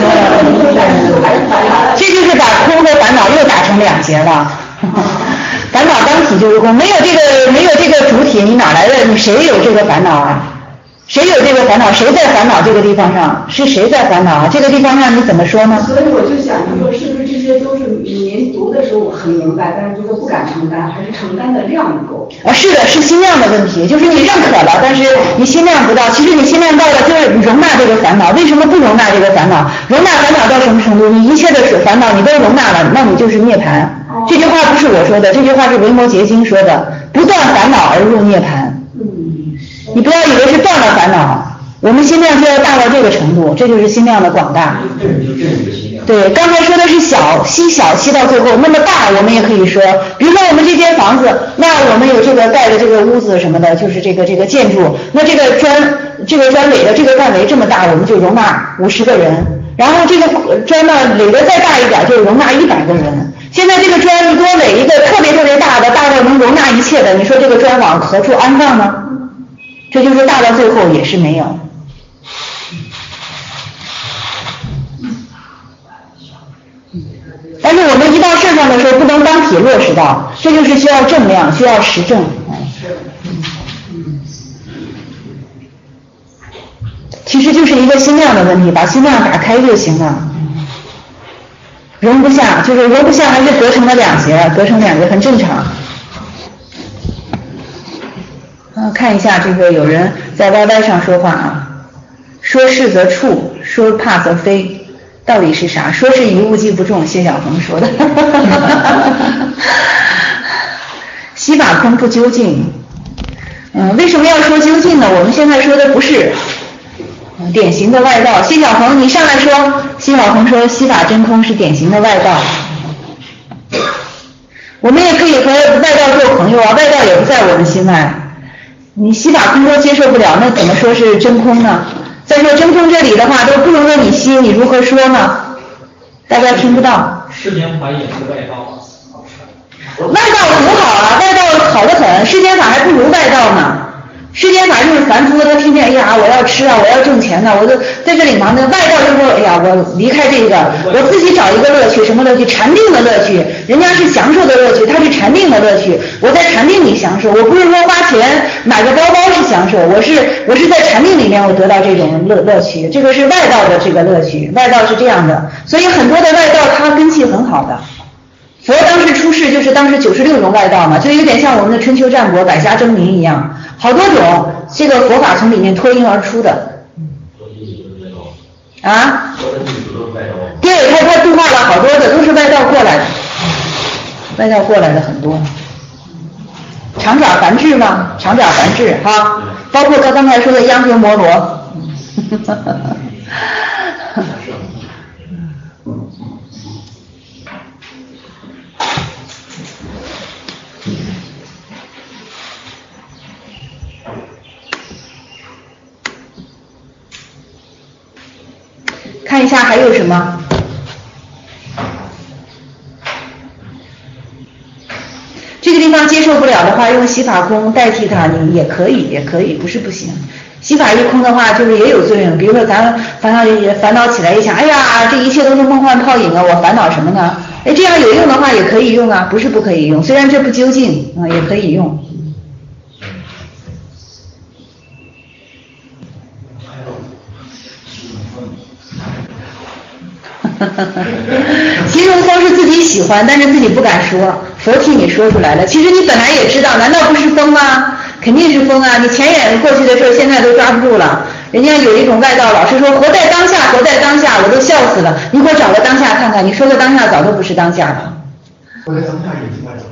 这就是把空和烦恼又打成两截了。烦恼当体就是空，没有这个没有这个主体，你哪来的？你谁有这个烦恼啊？谁有这个烦恼？谁在烦恼这个地方上？是谁在烦恼啊？这个地方上你怎么说呢？ 所以我就想说，是不是这些都是您读的时候我很明白，但是就是不敢承担，还是承担的量不够？ 啊，是的，是心量的问题，就是你认可了，但是你心量不到。其实你心量到了，就是容纳这个烦恼。为什么不容纳这个烦恼？容纳烦恼到什么程度？你一切的烦恼你都容纳了，那你就是涅槃。这句话不是我说的，这句话是维摩诘经说的，不断烦恼而入涅槃。嗯，你不要以为是断了烦恼，我们心量就要大到这个程度，这就是心量的广大。对，刚才说的是小，稀小稀到最后，那么大我们也可以说，比如说我们这间房子，那我们有这个盖的这个屋子什么的，就是这个这个建筑，那这个砖这个砖垒的这个范围这么大，我们就容纳五十个人，然后这个砖呢垒的再大一点，就容纳一百个人。现在这个砖你多垒一个特别特别大的，大到能容纳一切的，你说这个砖往何处安放呢？这就是大到最后也是没有。但是我们一到事上的时候，不能当体落实到，这就是需要正量，需要实证。其实就是一个心量的问题，把心量打开就行了。容不下，就是容不下，还是隔成了两截，隔成两截很正常。啊，看一下这个有人在 Y Y 上说话啊，说是则处，说怕则非，到底是啥？说是一物即不中，谢晓峰说的。悉法空不究竟。嗯，为什么要说究竟呢？我们现在说的不是。嗯， 典型的外道。谢小鹏，你上来说，谢小鹏说西法真空是典型的外道。我们也可以和外道做朋友啊，外道也不在我们心外。你西法空都接受不了，那怎么说是真空呢？再说真空这里的话都不容你西，你如何说呢？大家听不到。 世间法也是外道。 外道很好啊，外道好得很，世间法还不如外道呢。世间法就是凡夫，他天天哎呀，我要吃啊，我要挣钱呢、啊，我就在这里忙呢。外道就说，哎呀，我离开这个，我自己找一个乐趣，什么乐趣？禅定的乐趣。人家是享受的乐趣，他是禅定的乐趣。我在禅定里享受，我不是说花钱买个包包是享受，我是我是在禅定里面我得到这种乐乐趣，这个是外道的这个乐趣，外道是这样的。所以很多的外道他根气很好的。佛当时出世就是当时九十六种外道嘛，就有点像我们的春秋战国百家争鸣一样，好多种这个佛法从里面脱颖而出的。啊？对，他他度化了好多的，都是外道过来的，外道过来的很多。长爪梵志嘛，长爪梵志哈，包括他刚才说的央格摩罗。看一下还有什么？这个地方接受不了的话，用洗法空代替它，你也可以，也可以，不是不行。洗法一空的话，就是也有作用。比如说咱烦恼烦恼起来一想，哎呀，这一切都是梦幻泡影啊，我烦恼什么呢？哎，这样有用的话也可以用啊，不是不可以用，虽然这不究竟啊，也可以用。形容风是自己喜欢，但是自己不敢说，佛替你说出来了。其实你本来也知道，难道不是风吗？肯定是风啊！你前眼过去的事儿，现在都抓不住了。人家有一种外道，老是说活在当下，活在当下，我都笑死了。你给我找个当下看看，你说的当下早都不是当下了。 活在当下也是外道。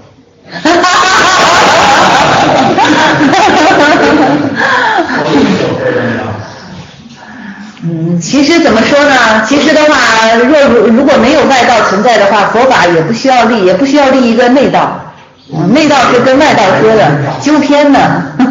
嗯，其实怎么说呢？其实的话，若如果没有外道存在的话，佛法也不需要立，也不需要立一个内道。嗯，内道是跟外道说的，纠偏的。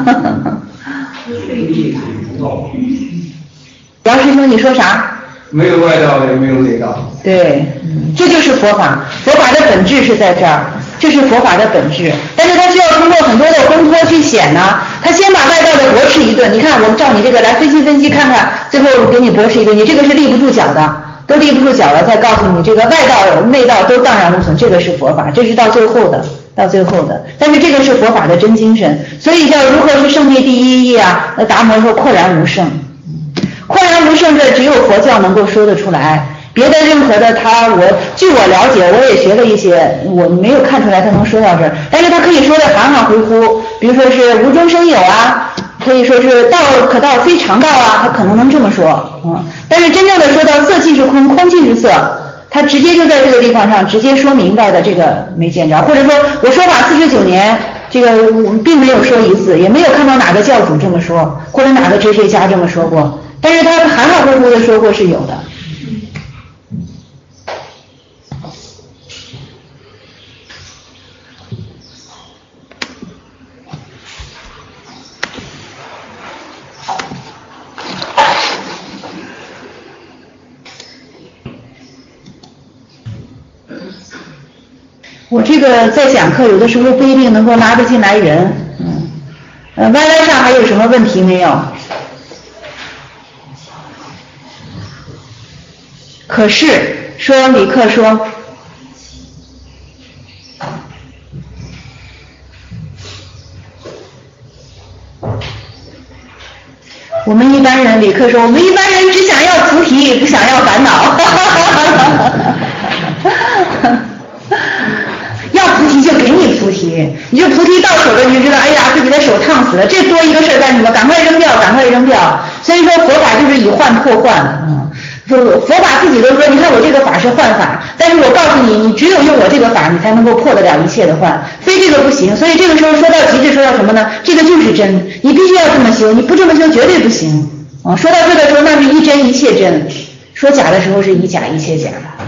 杨师兄，你说啥？ 没有外道，也没有内道。 对，嗯，这就是佛法，佛法的本质是在这儿，这是佛法的本质。但是它需要通过很多的功夫去显呢。他先把外道的驳斥一顿，你看我们照你这个来分析分析看看，最后给你驳斥一顿，你这个是立不住脚的，都立不住脚了，再告诉你这个外道内道都荡然无存，这个是佛法，这是到最后的，到最后的。但是这个是佛法的真精神，所以叫如何是圣地第一义啊？那达摩说廓然无圣，廓然无圣，这只有佛教能够说得出来。别的任何的他，我据我了解，我也学了一些，我没有看出来他能说到这儿，但是他可以说的含含糊糊，比如说是无中生有啊，可以说是道可道非常道啊，他可能能这么说，嗯，但是真正的说到色即是空，空即是色，他直接就在这个地方上直接说明白的，这个没见着，或者说我说法四十九年，这个我们并没有说一次，也没有看到哪个教主这么说，或者哪个哲学家这么说过，但是他含含糊糊的说过是有的。我这个在讲课，有的时候不一定能够拉得进来人，嗯，呃 ，Y Y 上还有什么问题没有？可是说李克说，我们一般人，李克说，我们一般人只想要菩提，不想要烦恼。要菩提就给你菩提，你就菩提到手了，你就知道，哎呀，自己的手烫死了，这多一个事儿干什么？赶快扔掉，赶快扔掉。所以说佛法就是以幻破幻，嗯，佛法自己都说，你看我这个法是幻法，但是我告诉你，你只有用我这个法，你才能够破得了一切的幻，非这个不行。所以这个时候说到极致，说到什么呢？这个就是真，你必须要这么修，你不这么修绝对不行。 啊，说到这个时候，那是一真一切真；说假的时候是一假一切假。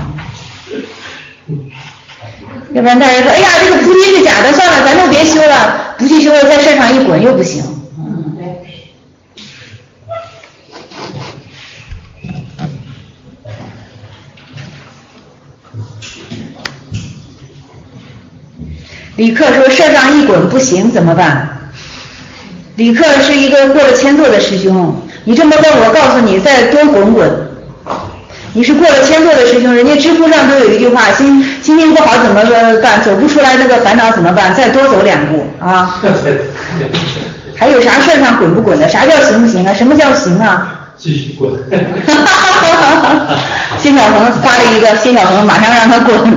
要不然大家说，哎呀，这个菩提是假的，算了，咱就别修了，不去修了，在世上一滚又不行。嗯，对。李克说，世上一滚不行怎么办？李克是一个过了千座的师兄，你这么问我告诉你，再多滚滚。你是过了千座的师兄，人家知乎上都有一句话，心心情不好怎么办？走不出来那个烦恼怎么办？再多走两步啊！还有啥事儿上滚不滚的？啥叫行不行啊？什么叫行啊？ 继续滚。 辛小鹏发了一个，辛小鹏马上让他滚。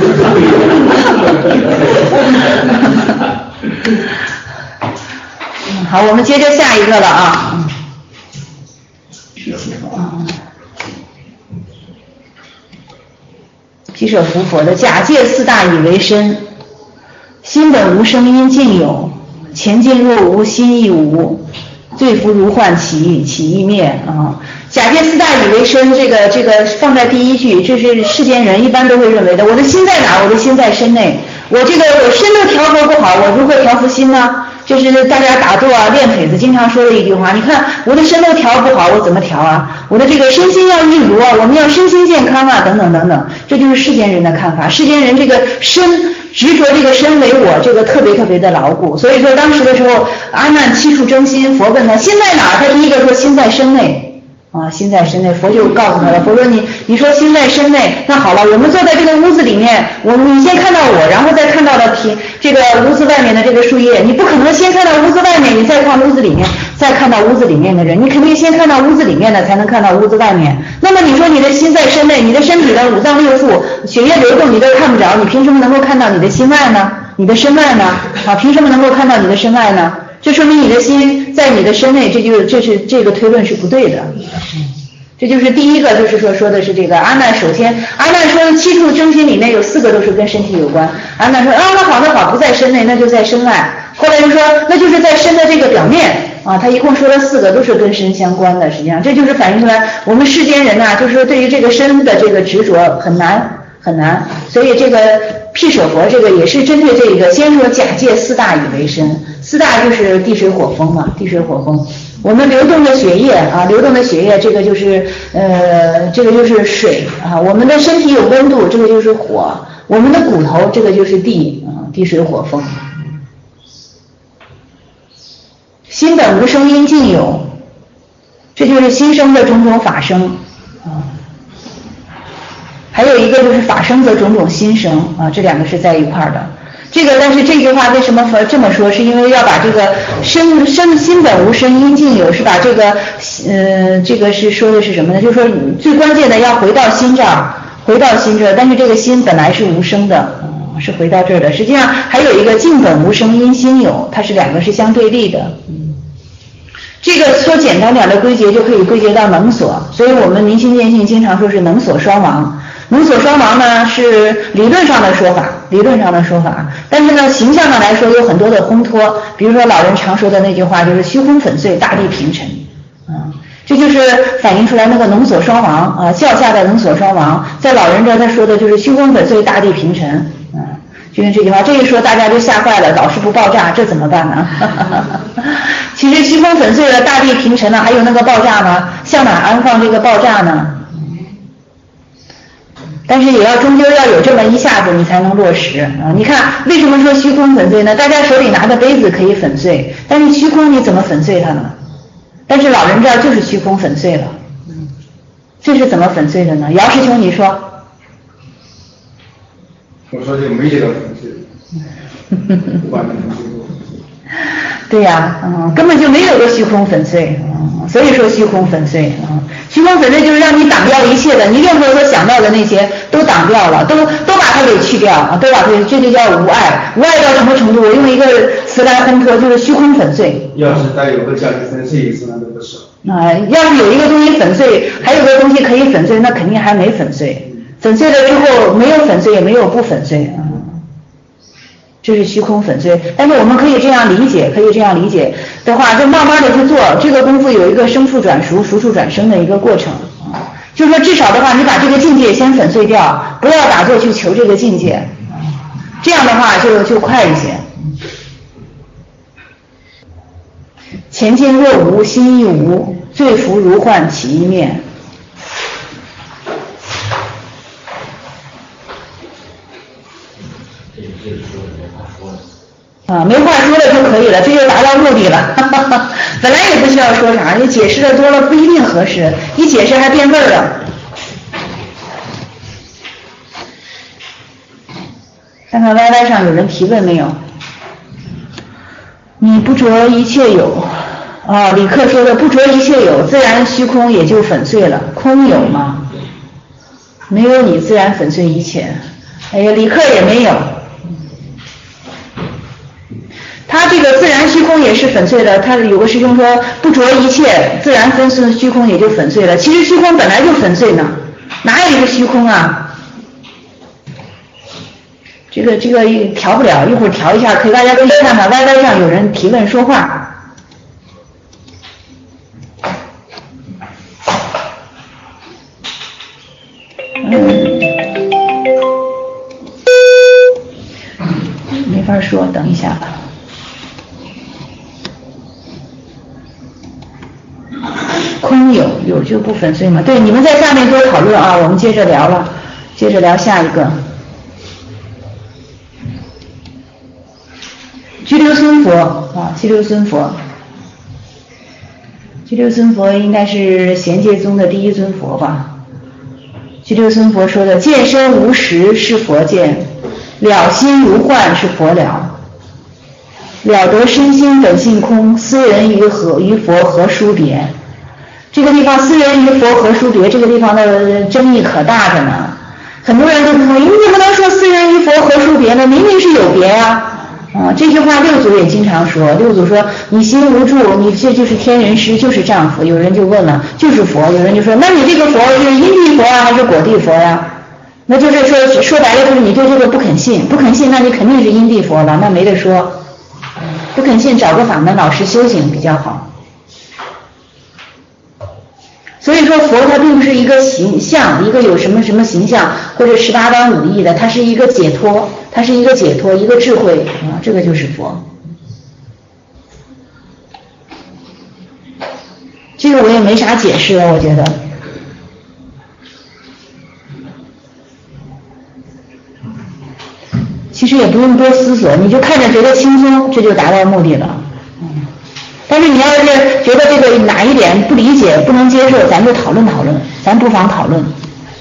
好，我们接着下一个了啊。毗舍浮佛的假借四大以为身，心本无声音尽有，前进若无心亦无，罪福如幻起起亦灭啊。假借四大以为身，这个这个放在第一句，这是世间人一般都会认为的。我的心在哪？我的心在身内。我这个我身都调和不好，我如何调伏心呢？就是大家打坐啊、练腿子经常说的一句话。你看我的身都调不好，我怎么调啊？我的这个身心要一如啊，我们要身心健康啊，等等等等。这就是世间人的看法。世间人这个身执着这个身为我，这个特别特别的牢固。所以说当时的时候，阿难七处争心，佛问他心在哪儿？他第一个说心在身内。啊，心在身内，佛就告诉他了。佛说你，你说心在身内，那好了，我们坐在这个屋子里面，我你先看到我，然后再看到了皮这个屋子外面的这个树叶，你不可能先看到屋子外面，你再看屋子里面，再看到屋子里面的人，你肯定先看到屋子里面的，才能看到屋子外面。那么你说你的心在身内，你的身体的五脏六腑、血液流动你都看不着，你凭什么能够看到你的心外呢？你的身外呢？啊，凭什么能够看到你的身外呢？这说明你的心在你的身内，这就这是这个推论是不对的。这就是第一个，就是说说的是这个阿难。首先，阿难说七处争心里面有四个都是跟身体有关。阿难说啊，那好，那好，不在身内，那就在身外。后来就说那就是在身的这个表面啊，他一共说了四个，都是跟身相关的。实际上，这就是反映出来我们世间人呐、啊，就是说对于这个身的这个执着很难。很难，所以这个毗舍佛这个也是针对这个，先说假借四大以为身，四大就是地水火风嘛，地水火风。我们流动的血液啊，流动的血液，这个就是呃，这个就是水啊。我们的身体有温度，这个就是火。我们的骨头，这个就是地啊，地水火风。心本无声音尽有，这就是心生的种种法生啊。还有一个就是法生则种种心生啊，这两个是在一块儿的。这个但是这句话为什么这么说？是因为要把这个身身心本无声音尽有，是把这个呃这个是说的是什么呢？就是说最关键的要回到心这儿，回到心这儿。但是这个心本来是无声的，嗯，是回到这儿的。实际上还有一个静本无声音心有，它是两个是相对立的。嗯，这个说简单点的归结就可以归结到能所，所以我们明心见性经常说是能所双亡。能所双亡呢是理论上的说法，理论上的说法，但是呢形象上来说有很多的烘托，比如说老人常说的那句话就是虚空粉碎，大地平沉，啊，这就是反映出来那个能所双亡啊，教下的能所双亡，在老人这他说的就是虚空粉碎，大地平沉，啊，就用这句话，这一说大家就吓坏了，老是不爆炸，这怎么办呢？其实虚空粉碎了，大地平沉了，还有那个爆炸吗？向哪安放这个爆炸呢？但是也要终究要有这么一下子你才能落实啊！你看为什么说虚空粉碎呢？大家手里拿的杯子可以粉碎，但是虚空你怎么粉碎它呢？但是老人这儿就是虚空粉碎了，这是怎么粉碎的呢？姚师兄你说。 我说这个没这个粉碎，不管你粉碎多。 对呀、啊，嗯，根本就没有个虚空粉碎，嗯，所以说虚空粉碎，嗯，虚空粉碎就是让你挡掉一切的，你任何所想到的那些都挡掉了，都都把它给去掉啊，都把它，这就叫无碍。无碍到什么程度？我用一个词来烘托，就是虚空粉碎。 要是带有个价值粉碎意思，那就不是。 啊、呃，要是有一个东西粉碎，还有个东西可以粉碎，那肯定还没粉碎。粉碎了之后，没有粉碎，也没有不粉碎啊。 这是虚空粉碎。但是我们可以这样理解，可以这样理解的话，就慢慢的去做这个功夫，有一个生处转熟，熟处转生的一个过程。就是说至少的话，你把这个境界先粉碎掉，不要打坐去求这个境界，这样的话就就快一些。前见若无，心亦无，罪福如幻起一面。啊，没话说了就可以了，这就达到目的了。本来也不需要说啥，你解释的多了不一定合适，一解释还变味儿了。看看 Y Y 上有人提问没有？你不着一切有，啊，李克说的不着一切有，自然虚空也就粉碎了，空有吗？没有你自然粉碎一切。哎呀，李克也没有。他这个自然虚空也是粉碎的，他有个师兄说不着一切，自然分碎虚空也就粉碎了。其实虚空本来就粉碎呢，哪有一个虚空啊？这个这个调不了，一会儿调一下，可以大家可以看看 Y Y 上有人提问说话。嗯，没法说，等一下吧。空有，有就不粉碎吗？对，你们在下面多讨论啊，我们接着聊了，接着聊下一个。拘留孙佛啊，拘留孙佛，拘留孙佛应该是贤戒宗的第一尊佛吧？拘留孙佛说的“见身无实是佛见，了心如幻是佛了，了得身心本性空，斯人于何于佛何殊别？”这个地方“斯人于佛何殊别”这个地方的争议可大着呢。很多人都说，你怎么能说“斯人于佛何殊别”呢？明明是有别呀、啊。啊，这句话六祖也经常说。六祖说：“你心无住，你这就是天人师，就是丈夫。”有人就问了，就是佛。有人就说：“那你这个佛是因地佛啊，还是果地佛呀？”那就是说，说白了就是你对这个不肯信，不肯信，那你肯定是因地佛了，那没得说。不肯信，找个法门老师修行比较好。所以说佛它并不是一个形象，一个有什么什么形象或者十八般武艺的，它是一个解脱，它是一个解脱，一个智慧啊，这个就是佛。这个我也没啥解释了，我觉得。其实也不用多思索，你就看着觉得轻松，这就达到目的了。但是你要是觉得这个哪一点不理解、不能接受，咱就讨论讨论，咱不妨讨论。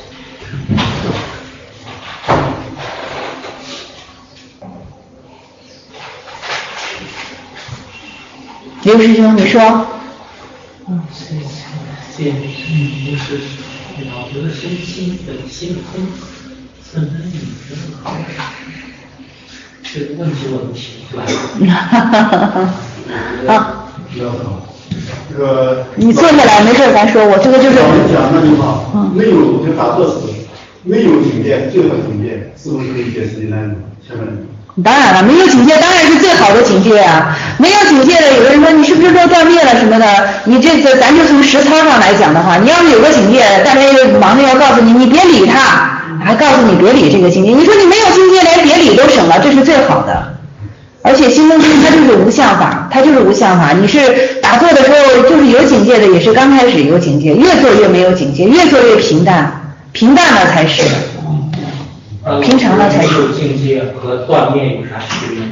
刘师兄，你说。 嗯，这这嗯，就是了得身心本性空，自然与人何这个问题我都提出来了。 啊。 比较好，这个你坐下来没事，咱说，我这个就是。 老人讲那句话，嗯、没有就打坐时，没有境界，最好境界，是不是可以解释呢？下面。 当然了，没有警戒当然是最好的警戒啊！没有警戒的，有的人说你是不是说断灭了什么的？你这个咱就从实操上来讲的话，你要是有个警戒，大家又忙着要告诉你，你别理他，还告诉你别理这个境界。你说你没有境界，连别理都省了，这是最好的。而且心中它就是无相法，它就是无相法。你是打坐的时候就是有警戒的，也是刚开始有警戒，越做越没有警戒，越做越平淡，平淡了才是。平常了才是。 没有境界和断灭有啥区别？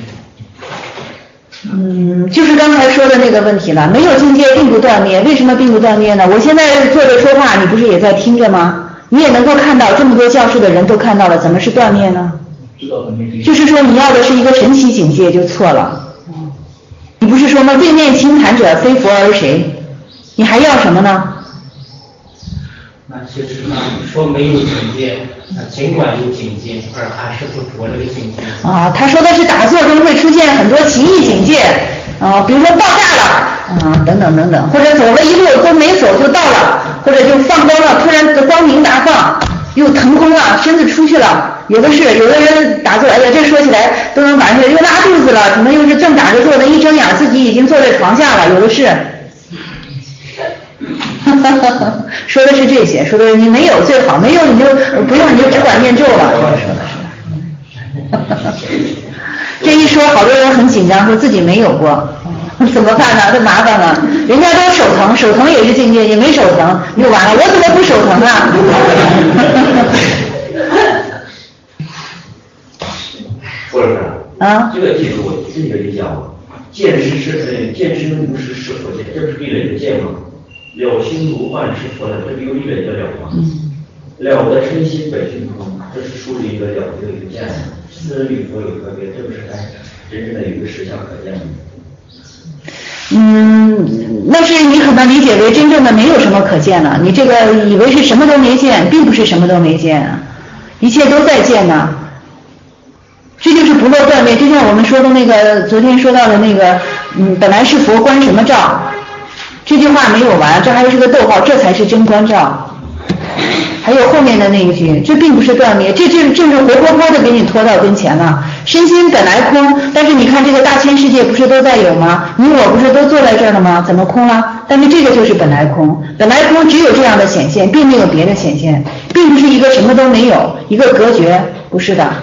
嗯，就是刚才说的那个问题了，没有境界并不断灭，为什么并不断灭呢？我现在坐着说话，你不是也在听着吗？你也能够看到，这么多教室的人都看到了，怎么是断灭呢？就是说你要的是一个神奇境界就错了。你不是说吗？对面清谈者非佛而谁？你还要什么呢？ 那就是说没有警戒，尽管有警戒，而还是不着这个警戒。 啊，他说的是打坐中会出现很多奇异警戒，啊，比如说爆炸了，啊，等等等等，或者走了一路都没走就到了，或者就放光了，突然光明大放， 又腾空了，身子出去了，有的是，有的人打坐，哎呀，这说起来都能晚上又拉肚子了，怎么又是正打着坐的，一睁眼自己已经坐在床下了，有的是。说的是这些，说的你没有最好，没有你就不用你就只管念咒了。这一说，好多人很紧张，说自己没有过，怎么办呢？这麻烦了，人家都手疼，手疼也是境界，你没手疼又完了，我怎么不手疼啊？ 说是啊， 这个记住我这个理解啊，见识是呃见识无识是佛见，这不是壁垒的见吗？了心如幻是佛的，这不有壁垒的了吗？了的身心本性空，这是属于一个了的一个见，私人与佛有分别，这不是它真正的有一个实相可见的。 嗯，那是你可能理解为真正的没有什么可见了，你这个以为是什么都没见，并不是什么都没见，一切都在见呢。这就是不落断灭，就像我们说的那个昨天说到的那个，嗯，本来是佛关什么照，这句话没有完，这还是个逗号，这才是真关照。还有后面的那一句，这并不是断灭，这正正是活脱脱的给你拖到跟前了。身心本来空，但是你看这个大千世界不是都在有吗？你我不是都坐在这儿了吗？怎么空了？但是这个就是本来空，本来空只有这样的显现，并没有别的显现，并不是一个什么都没有，一个隔绝，不是的。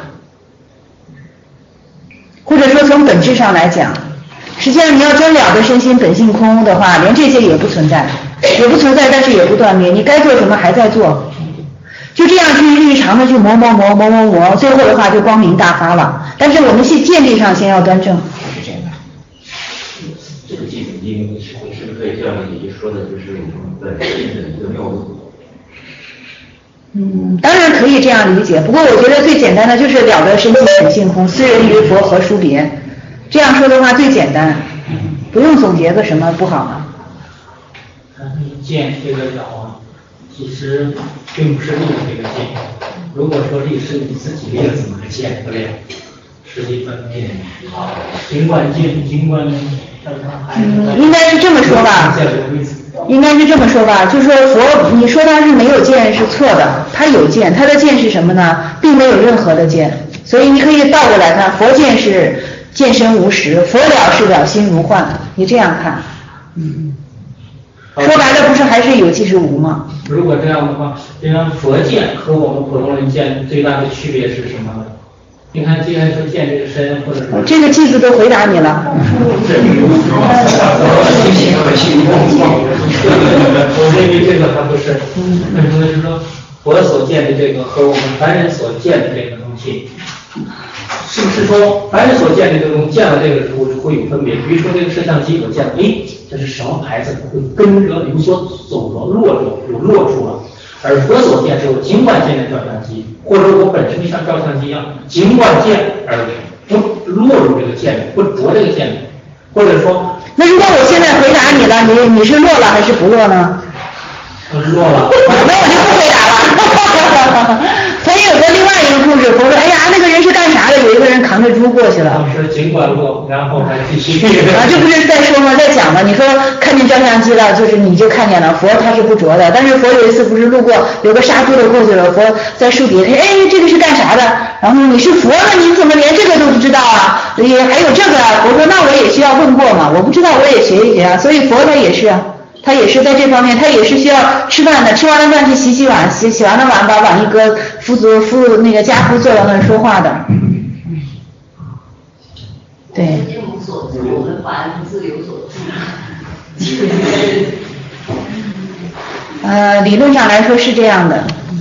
或者说从本质上来讲，实际上你要真了的身心本性空的话，连这些也不存在，也不存在，但是也不断灭，你该做什么还在做，就这样去日常的去磨磨磨磨磨磨，最后的话就光明大发了。但是我们是见地上先要端正，是这样的。 这个基本经是是不是可以这样理解，说的就是本身的一个妙路？ 嗯，当然可以这样理解，不过我觉得最简单的就是了得身心本性空，斯人于佛何殊别？这样说的话最简单，不用总结个什么不好吗？ 见这个了，其实并不是立这个见。如果说立是你自己立了，怎么还见不了？实际分辨啊，尽管见，尽管嗯，应该是这么说吧。应该是这么说吧，就是说佛，你说他是没有见是错的，他有见，他的见是什么呢？并没有任何的见，所以你可以倒过来看，佛见是见身无实，佛了是了心如幻，你这样看，嗯，说白了不是还是有即是无吗？ 如果这样的话，这样佛见和我们普通人见最大的区别是什么呢？你看，既然说见这个身，或者说这个句子都回答你了。 我认为这个还不是，为什么？就是说，佛所见的这个和我们凡人所见的这个东西，是不是说凡人所见的这个东西见了这个时候就会有分别？比如说这个摄像机，我见了，哎，这是什么牌子？会跟着有所走了，落住，有落住了。而佛所见是我尽管见的照相机，或者我本身就像照相机一样，尽管见而不落入这个见，不着这个见，或者说， 那如果我现在回答你了，你你是落了还是不落呢？ 落了， 那我就不回答了。他也有个另外一个故事，佛说，哎呀，那个人是干啥的？有一个人扛着猪过去了。 当时尽管落，然后还继续。 啊，这不是在说吗？在讲吗？你说看见照相机了，就是你就看见了。佛他是不着的，但是佛有一次不是路过，有个杀猪的过去了，佛在树底下，哎，这个是干啥的？然后你是佛呢，你怎么连这个都不知道啊？也还有这个啊？佛说那我也需要问过嘛，我不知道我也学一学啊。所以佛他也是啊。他也是在这方面，他也是需要吃饭的，吃完了饭去洗洗碗，洗洗完了碗把碗一搁，夫子夫那个家夫坐到那儿说话的。对。 天无所住，我们凡自有所住。 呃，理论上来说是这样的。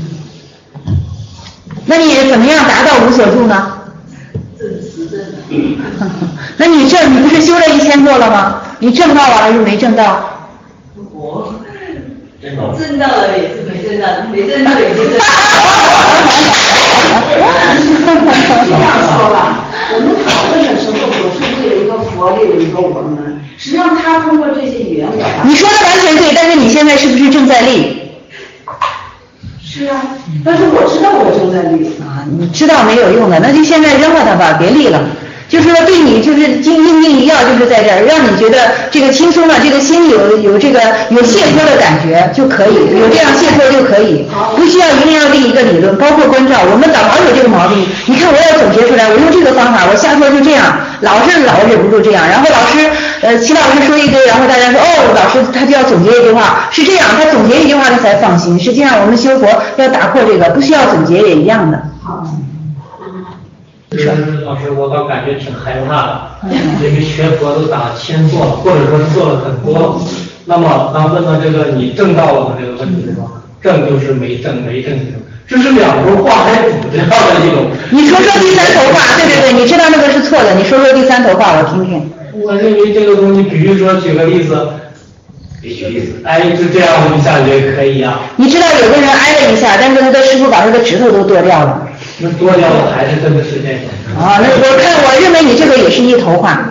那你怎么样达到无所住呢？ 正实证。 那你证，你不是修了一千座了吗？你证到了还是没证到？ 我挣到了也是没挣到，没挣到也是挣到。这样说吧，我们讨论的时候，我是不是有一个佛，有一个我们？实际上，他通过这些语言表达。 你说的完全对，但是你现在是不是正在立？ 是啊，但是我知道我正在立。 啊，你知道没有用的，那就现在扔了它吧，别立了。 就是说对你就是精硬硬一药，就是在这儿让你觉得这个轻松了，这个心里有有这个有解脱的感觉就可以，有这样解脱就可以，不需要一定要立一个理论，包括关照。我们老老有这个毛病，你看我要总结出来，我用这个方法，我下课就这样，老是老忍不住这样，然后老师呃齐老师说一堆，然后大家说哦，老师他就要总结一句话，是这样，他总结一句话他才放心。实际上我们修佛要打破这个，不需要总结也一样的。 好。 就是老师，我倒感觉挺害怕的，因为学佛都打千做了，或者说是做了很多。那么当问到这个你证到了吗这个问题的时候，证就是没证，没证就是这是两头话还补这样的一种。 你说说第三头话，对对对，你知道那个是错的，你说说第三头话我听听。 我认为这个东西，比如说举个例子， 举例子， 哎，就这样一下就可以啊。 你知道有个人挨了一下，但是他的师傅把他的指头都剁掉了。 那多掉了还是真的是这样。 啊，那我看我认为你这个也是一头话。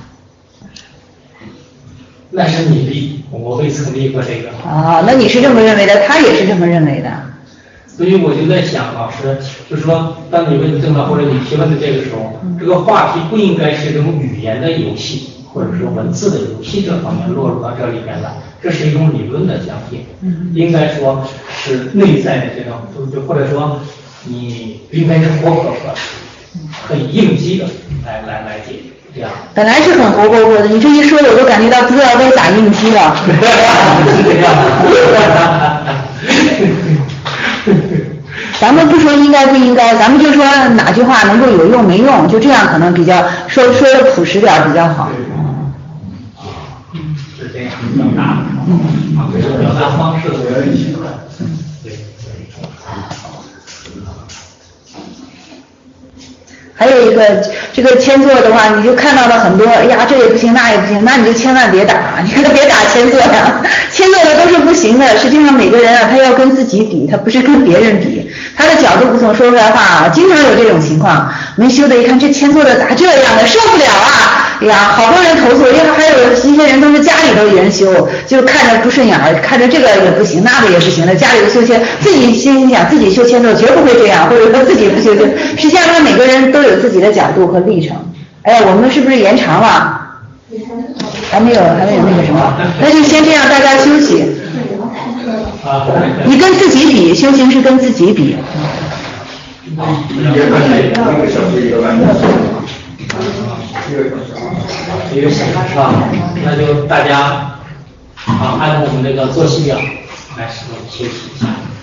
那是你立，我未曾立过这个。 啊，那你是这么认为的，他也是这么认为的。 所以我就在想，老师，就是说，当你问正道或者你提问的这个时候，这个话题不应该是这种语言的游戏，或者说文字的游戏这方面落入到这里面来，这是一种理论的讲解，应该说是内在的这种，就或者说你应该是活泼泼的，很应激的来来来解。这样本来是很活泼泼的，你这一说，我都感觉到不知道该打印机了。 是这样的。 咱们不说应该不应该，咱们就说哪句话能够有用没用，就这样可能比较说说的朴实点比较好。 嗯，是这样表达，啊，这个表达方式我要一起看。对。 还有一个这个签座的话，你就看到了很多，哎呀这也不行那也不行，那你就千万别打，你可别打签座呀，签座的都是不行的。实际上每个人啊，他要跟自己比，他不是跟别人比，他的角度不同，说出来话啊，经常有这种情况。没修的一看这签座的咋这样的，受不了啊！哎呀，好多人投诉，因为还有一些人都是家里头人修，就看着不顺眼儿，看着这个也不行，那个也不行的，家里的修签，自己心想自己修签座绝不会这样，或者说自己不修就，实际上他每个人都有自己的角度和历程。哎呀，我们是不是延长了？还没有，还没有那个什么，那就先这样，大家休息。你跟自己比，修行是跟自己比。 一个小时一个半小时， 一个小时是吧？那就大家啊按照我们这个作息表来使用学习一下。